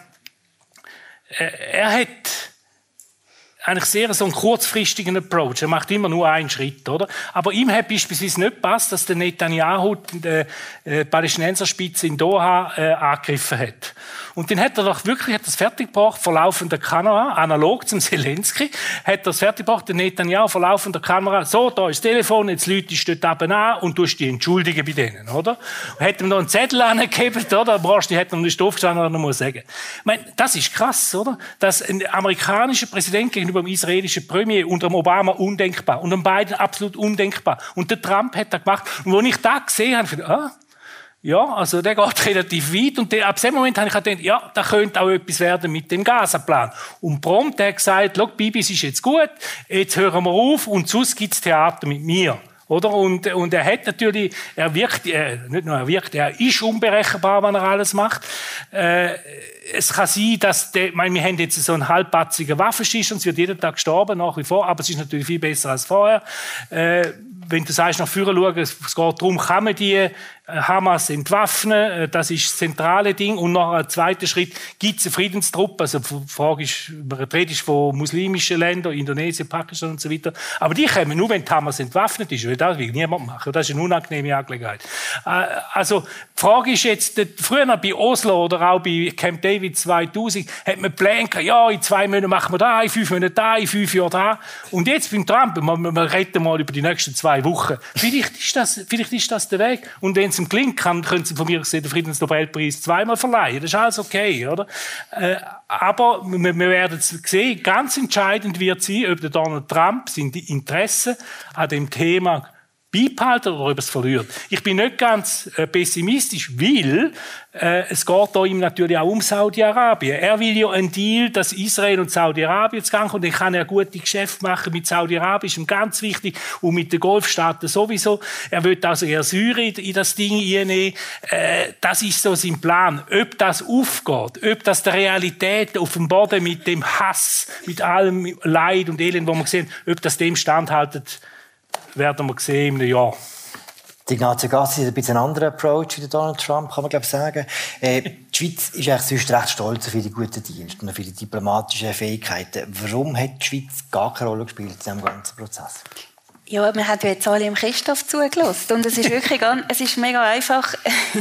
S2: hat eigentlich sehr so einen kurzfristigen Approach. Er macht immer nur einen Schritt, oder? Aber ihm hat beispielsweise nicht gepasst, dass der Netanyahu die Palästinenserspitze in Doha angegriffen hat. Und dann hat er doch wirklich das fertiggebracht, vor laufender Kamera, analog zum Zelensky, hat er das fertiggebracht, der Netanyahu vor laufender Kamera, so, da ist das Telefon, jetzt läutest du dort oben an und tust dich entschuldigen bei denen, oder? Und hat ihm noch einen Zettel angegeben, oder? Die hat ihm nicht aufgestanden, oder muss sagen. Ich meine, das ist krass, oder? Dass ein amerikanischer Präsident gegenüber dem israelischen Premier unter dem Obama undenkbar und dem Biden absolut undenkbar. Und der Trump hat das gemacht. Und als ich das gesehen habe, dachte ich, ja, also der geht relativ weit. Und ab dem Moment habe ich gedacht, ja, da könnte auch etwas werden mit dem Gaza-Plan. Und prompt hat er gesagt, schau, Bibis ist jetzt gut, jetzt hören wir auf und sonst gibt es Theater mit mir. Oder? Und er hat natürlich, er ist unberechenbar, wenn er alles macht. Es kann sein, dass wir haben jetzt so einen halbpatzigen Waffenstillstand, es wird jeden Tag gestorben, nach wie vor, aber es ist natürlich viel besser als vorher. Wenn du sagst, nach vorne schauen, es geht darum, kann man die Hamas entwaffnen, das ist das zentrale Ding. Und nach einem zweiten Schritt gibt es eine Friedenstruppe. Also die Frage ist, man redet von muslimischen Ländern, Indonesien, Pakistan und so weiter. Aber die kommen nur, wenn die Hamas entwaffnet ist, weil das will niemand machen. Das ist eine unangenehme Angelegenheit. Also die Frage ist jetzt, früher bei Oslo oder auch bei Camp David 2000 hat man geplant, ja, in 2 Monaten machen wir da, in 5 Monaten da, in 5 Jahren da. Und jetzt beim Trump, wir reden mal über die nächsten 2 Wochen. Vielleicht ist das der Weg. Und wenn es gelingt, können Sie von mir gesehen den Friedensnobelpreis 2-mal verleihen. Das ist alles okay, oder? Aber wir werden es sehen. Ganz entscheidend wird sein, ob der Donald Trump seine Interessen an dem Thema beibehalten oder ob er es verliert. Ich bin nicht ganz pessimistisch, weil es geht da ihm natürlich auch um Saudi-Arabien. Er will ja einen Deal, dass Israel und Saudi-Arabien zu Gang kommen. Dann kann er gute Geschäfte machen mit Saudi-Arabien, ist ihm ganz wichtig, und mit den Golfstaaten sowieso. Er will also eher Syrien in das Ding einnehmen. Das ist so sein Plan. Ob das aufgeht, ob das der Realität auf dem Boden mit dem Hass, mit allem Leid und Elend, wo wir sehen, ob das dem standhaltet, werden wir sehen in einem Jahr.
S5: Ignazio Gassis hat ein bisschen einen anderen Approach wie Donald Trump, kann man glaube ich sagen. Die Schweiz ist eigentlich sonst recht stolz auf ihre guten Dienste und auf ihre diplomatischen Fähigkeiten. Warum hat die Schweiz gar keine Rolle gespielt in diesem ganzen Prozess?
S6: Ja, wir haben ja jetzt alle im Christoph zugelassen. Und es ist wirklich es ist mega einfach.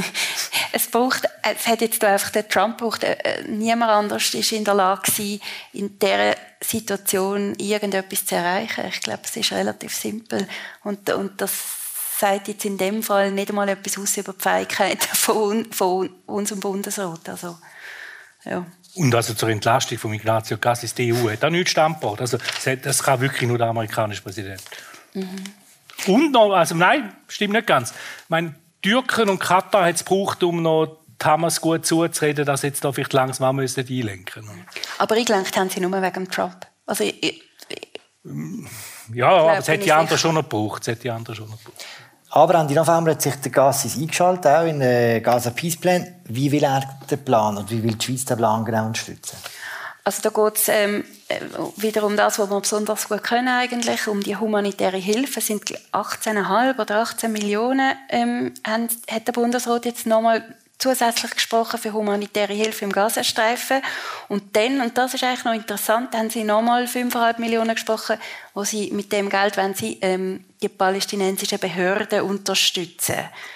S6: Es hat jetzt einfach der Trump braucht. Niemand anders ist in der Lage gewesen, in dieser Situation irgendetwas zu erreichen. Ich glaube, es ist relativ simpel. Und das sagt jetzt in dem Fall nicht einmal etwas aus über die Fähigkeiten von unserem Bundesrat. Also, ja.
S2: Und also zur Entlastung von Ignazio Cassis, die EU hat auch nichts Standort. Also das kann wirklich nur der amerikanische Präsident. Mhm. Und noch, also nein, stimmt nicht ganz. Ich meine, Türken und Katar hat es gebraucht, um noch die Hamas gut zuzureden, dass jetzt da vielleicht langsam einlenken müssen.
S6: Aber eingelenkt haben sie nur wegen Trump. Also,
S2: ja, aber es hätte die anderen schon noch gebraucht.
S5: Aber Ende November hat sich der Gassis eingeschaltet, auch in den Gaza Peace Plan. Wie will er den Plan und wie will die Schweiz den Plan genau unterstützen?
S6: Also da geht es wieder um das, was wir besonders gut können eigentlich, um die humanitäre Hilfe. Es sind 18,5 oder 18 Millionen hat der Bundesrat jetzt nochmal zusätzlich gesprochen für humanitäre Hilfe im Gazastreifen. Und dann, und das ist eigentlich noch interessant, haben sie nochmal 5,5 Millionen gesprochen, wo sie mit dem Geld wollen sie die palästinensischen Behörden unterstützen.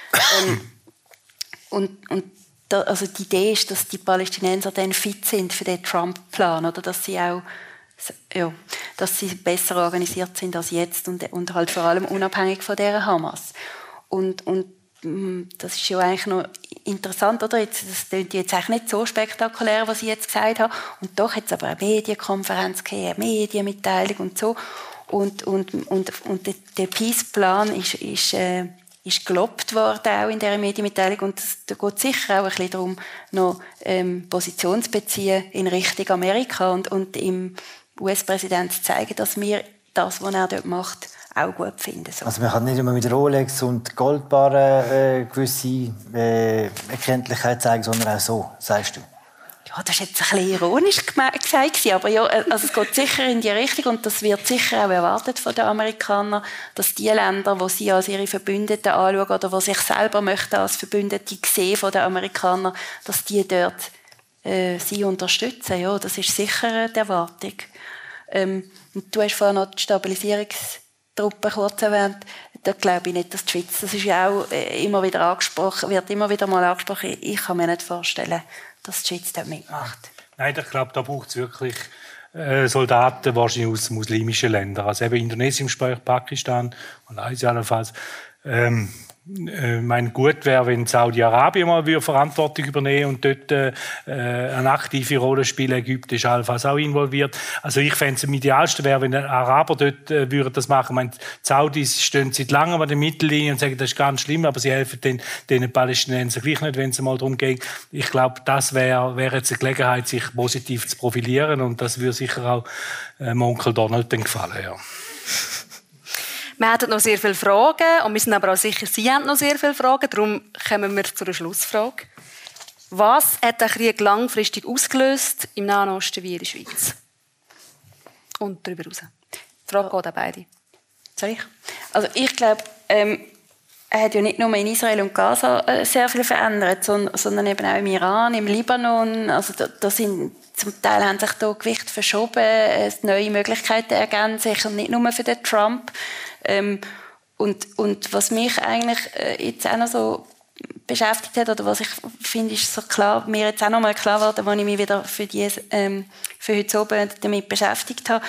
S6: Also die Idee ist, dass die Palästinenser dann fit sind für den Trump-Plan, oder dass sie auch dass sie besser organisiert sind als jetzt und halt vor allem unabhängig von der Hamas. Und das ist ja eigentlich noch interessant, oder? Das klingt jetzt eigentlich nicht so spektakulär, was ich jetzt gesagt habe. Und doch hat es aber eine Medienkonferenz gegeben, eine Medienmitteilung und so. Und der Peace-Plan ist gelobt worden, auch in dieser Medienmitteilung. Und da geht sicher auch ein bisschen darum, noch Position zu beziehen in Richtung Amerika und im US-Präsidenten zu zeigen, dass wir das, was er dort macht, auch gut finden. So.
S5: Also man kann nicht immer mit Rolex und Goldbarren gewisse Erkenntlichkeit zeigen, sondern auch so, sagst du?
S6: ja, das war jetzt ein bisschen ironisch gesagt, aber ja, also es geht sicher in die Richtung und das wird sicher auch erwartet von den Amerikanern, dass die Länder, die sie als ihre Verbündeten anschauen oder die sich selber möchten als Verbündete sehen von den Amerikanern, dass die dort sie unterstützen. Ja, das ist sicher die Erwartung. Und du hast vorhin noch die Stabilisierungstruppen kurz erwähnt. Da glaube ich nicht, dass die Schweiz, das ist ja auch immer wieder angesprochen, wird immer wieder mal angesprochen. Ich kann mir nicht vorstellen, dass die Schweiz dort mitmacht.
S2: Nein, ich glaube, da braucht es wirklich Soldaten wahrscheinlich aus muslimischen Ländern. Also eben Indonesien im Gespräch, Pakistan, Malaysia jedenfalls. Mein gut wäre, wenn Saudi-Arabien mal Verantwortung übernehmen und dort eine aktive Rolle spielen. Ägypten ist allenfalls auch involviert. Also ich fände es am idealsten wäre, wenn Araber dort würden das machen. Ich meine, die Saudis stehen seit langem an der Mittellinie und sagen, das ist ganz schlimm, aber sie helfen den Palästinensern gleich nicht, wenn es mal darum geht. Ich glaube, das wäre jetzt eine Gelegenheit, sich positiv zu profilieren und das würde sicher auch Onkel Donald dann gefallen, ja.
S4: Wir hatten noch sehr viele Fragen und wir sind aber auch sicher, Sie haben noch sehr viele Fragen. Darum kommen wir zu einer Schlussfrage. Was hat der Krieg langfristig ausgelöst im Nahen Osten wie in der Schweiz? Und darüber hinaus. Die Frage geht an beide.
S6: Soll ich? Also ich glaube, er hat ja nicht nur in Israel und Gaza sehr viel verändert, sondern eben auch im Iran, im Libanon. Also da sind zum Teil haben sich da Gewichte verschoben, neue Möglichkeiten ergeben sich und nicht nur für den Trump. Und was mich eigentlich jetzt auch noch so beschäftigt hat, oder was ich finde, ist so klar, mir jetzt auch noch mal klar geworden, als ich mich wieder für heute Abend damit beschäftigt habe.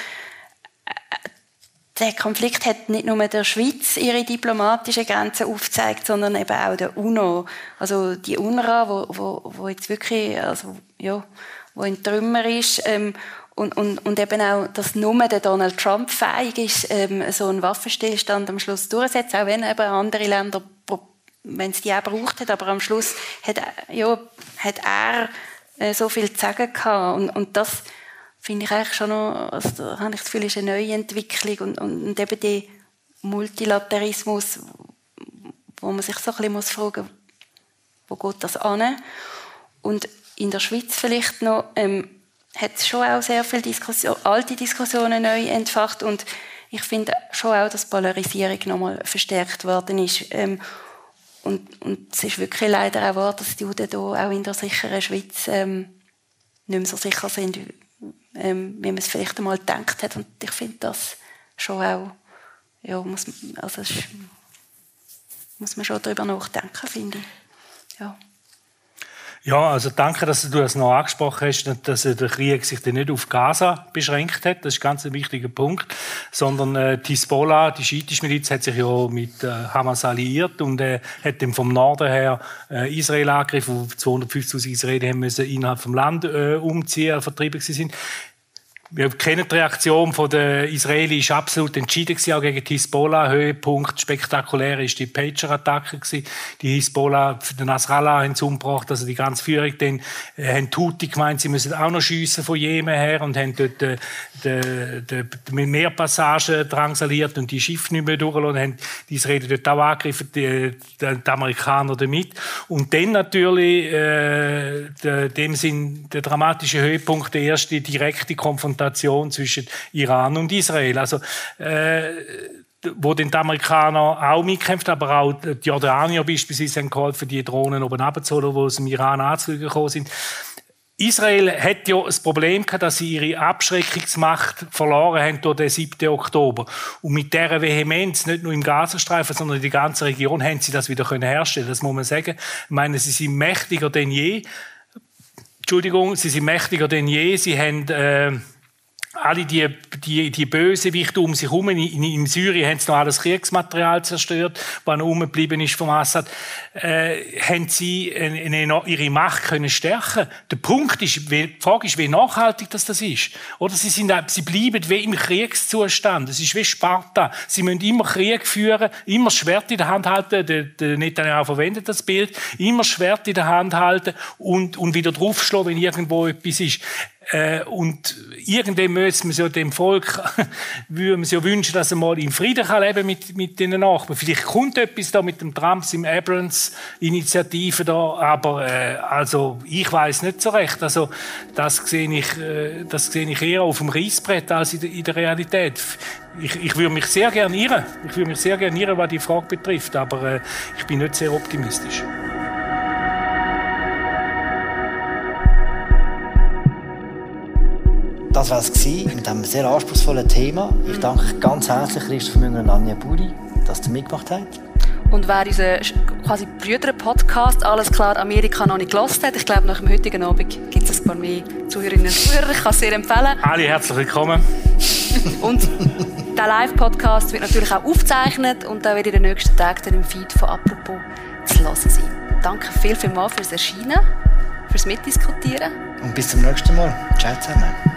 S6: Der Konflikt hat nicht nur der Schweiz ihre diplomatischen Grenzen aufgezeigt, sondern eben auch der UNO. Also die UNRWA, wo jetzt wirklich, also, ja, wo in Trümmer ist, und eben auch, dass nur der Donald Trump fähig ist, so einen Waffenstillstand am Schluss durchzusetzen, auch wenn eben andere Länder, wenn es die auch braucht hat, aber am Schluss hat er so viel zu sagen gehabt. Und das finde ich eigentlich schon noch, also da habe ich das Gefühl, ist eine neue Entwicklung und eben der Multilateralismus, wo man sich so ein bisschen fragen muss, wo geht das an? Und in der Schweiz vielleicht noch, hat es schon auch sehr viele alte Diskussionen neu entfacht und ich finde schon auch, dass die Polarisierung nochmal verstärkt worden ist. Und es ist wirklich leider auch wahr, dass die Juden hier auch in der sicheren Schweiz nicht mehr so sicher sind, wie man es vielleicht einmal gedacht hat. Und ich finde das schon auch, ja, muss man schon darüber nachdenken, finde ich. Ja.
S2: Ja, also danke, dass du das noch angesprochen hast, dass der Krieg sich nicht auf Gaza beschränkt hat. Das ist ganz ein wichtiger Punkt. Sondern die Hisbollah, die schiitische Miliz, hat sich ja mit Hamas alliiert und hat dann vom Norden her Israel angegriffen, wo 250'000 Israelis haben müssen innerhalb vom Land umziehen, vertrieben sind. Wir kennen die Reaktion der Israelis, ist absolut entschieden gewesen, auch gegen die Hisbollah. Höhepunkt spektakulär ist die Pager-Attacke gewesen. Die Hisbollah, den Nasrallah haben sie umgebracht, also die ganze Führung. Dann haben die Houthi gemeint, sie müssen auch noch schiessen von Jemen her und haben dort mit Meerpassagen drangsaliert und die Schiffe nicht mehr durchgelassen, haben die Israelis dort auch angegriffen, die Amerikaner damit. Und dann natürlich, dem sind der dramatische Höhepunkt, der erste direkte Konfrontation zwischen Iran und Israel. Also, wo den die Amerikaner auch mitkämpfen, aber auch die Jordanier beispielsweise haben geholfen, die Drohnen oben runterzuholen, die aus dem Iran anzufliegen gekommen sind. Israel hat ja das Problem gehabt, dass sie ihre Abschreckungsmacht verloren haben durch den 7. Oktober. Und mit dieser Vehemenz, nicht nur im Gazastreifen, sondern in der ganzen Region, haben sie das wieder herstellen. Das muss man sagen. Ich meine, sie sind mächtiger denn je. Sie sind mächtiger denn je. Sie haben alle die Bösewichte um sich herum. In Syrien haben sie noch alles Kriegsmaterial zerstört, was noch rumgeblieben ist vom Assad. Haben sie ihre Macht können stärken? Der Punkt ist, die Frage ist, wie nachhaltig das ist. Oder sie bleiben wie im Kriegszustand. Es ist wie Sparta. Sie müssen immer Krieg führen, immer Schwert in der Hand halten. Der Netanyahu verwendet das Bild. Immer Schwert in der Hand halten und wieder draufschlagen, wenn irgendwo etwas ist. Und irgendwann müssen wir dem Volk würde man sich wünschen, dass er mal in Frieden kann leben mit den Nachbarn. Vielleicht kommt etwas da mit dem Trump, im Abrams-Initiative da, aber also ich weiß nicht so recht. Also das sehe ich eher auf dem Reißbrett als in der Realität. Ich würde mich sehr gerne irren. Was die Frage betrifft, aber ich bin nicht sehr optimistisch.
S5: Das war es mit diesem sehr anspruchsvollen Thema. Ich danke ganz herzlich Christoph Münger und Anja Buri, dass ihr mitgemacht habt.
S4: Und wer unseren quasi Brüder-Podcast «Alles klar Amerika» noch nicht gehört hat, ich glaube, nach dem heutigen Abend gibt es ein paar mehr Zuhörerinnen und Zuhörer. Ich kann es sehr empfehlen.
S2: Alle herzlich willkommen.
S4: Und der Live-Podcast wird natürlich auch aufgezeichnet und da wird in den nächsten Tagen dann im Feed von «Apropos» zu hören sein. Danke vielmals fürs Erscheinen, fürs Mitdiskutieren.
S5: Und bis zum nächsten Mal. Ciao zusammen.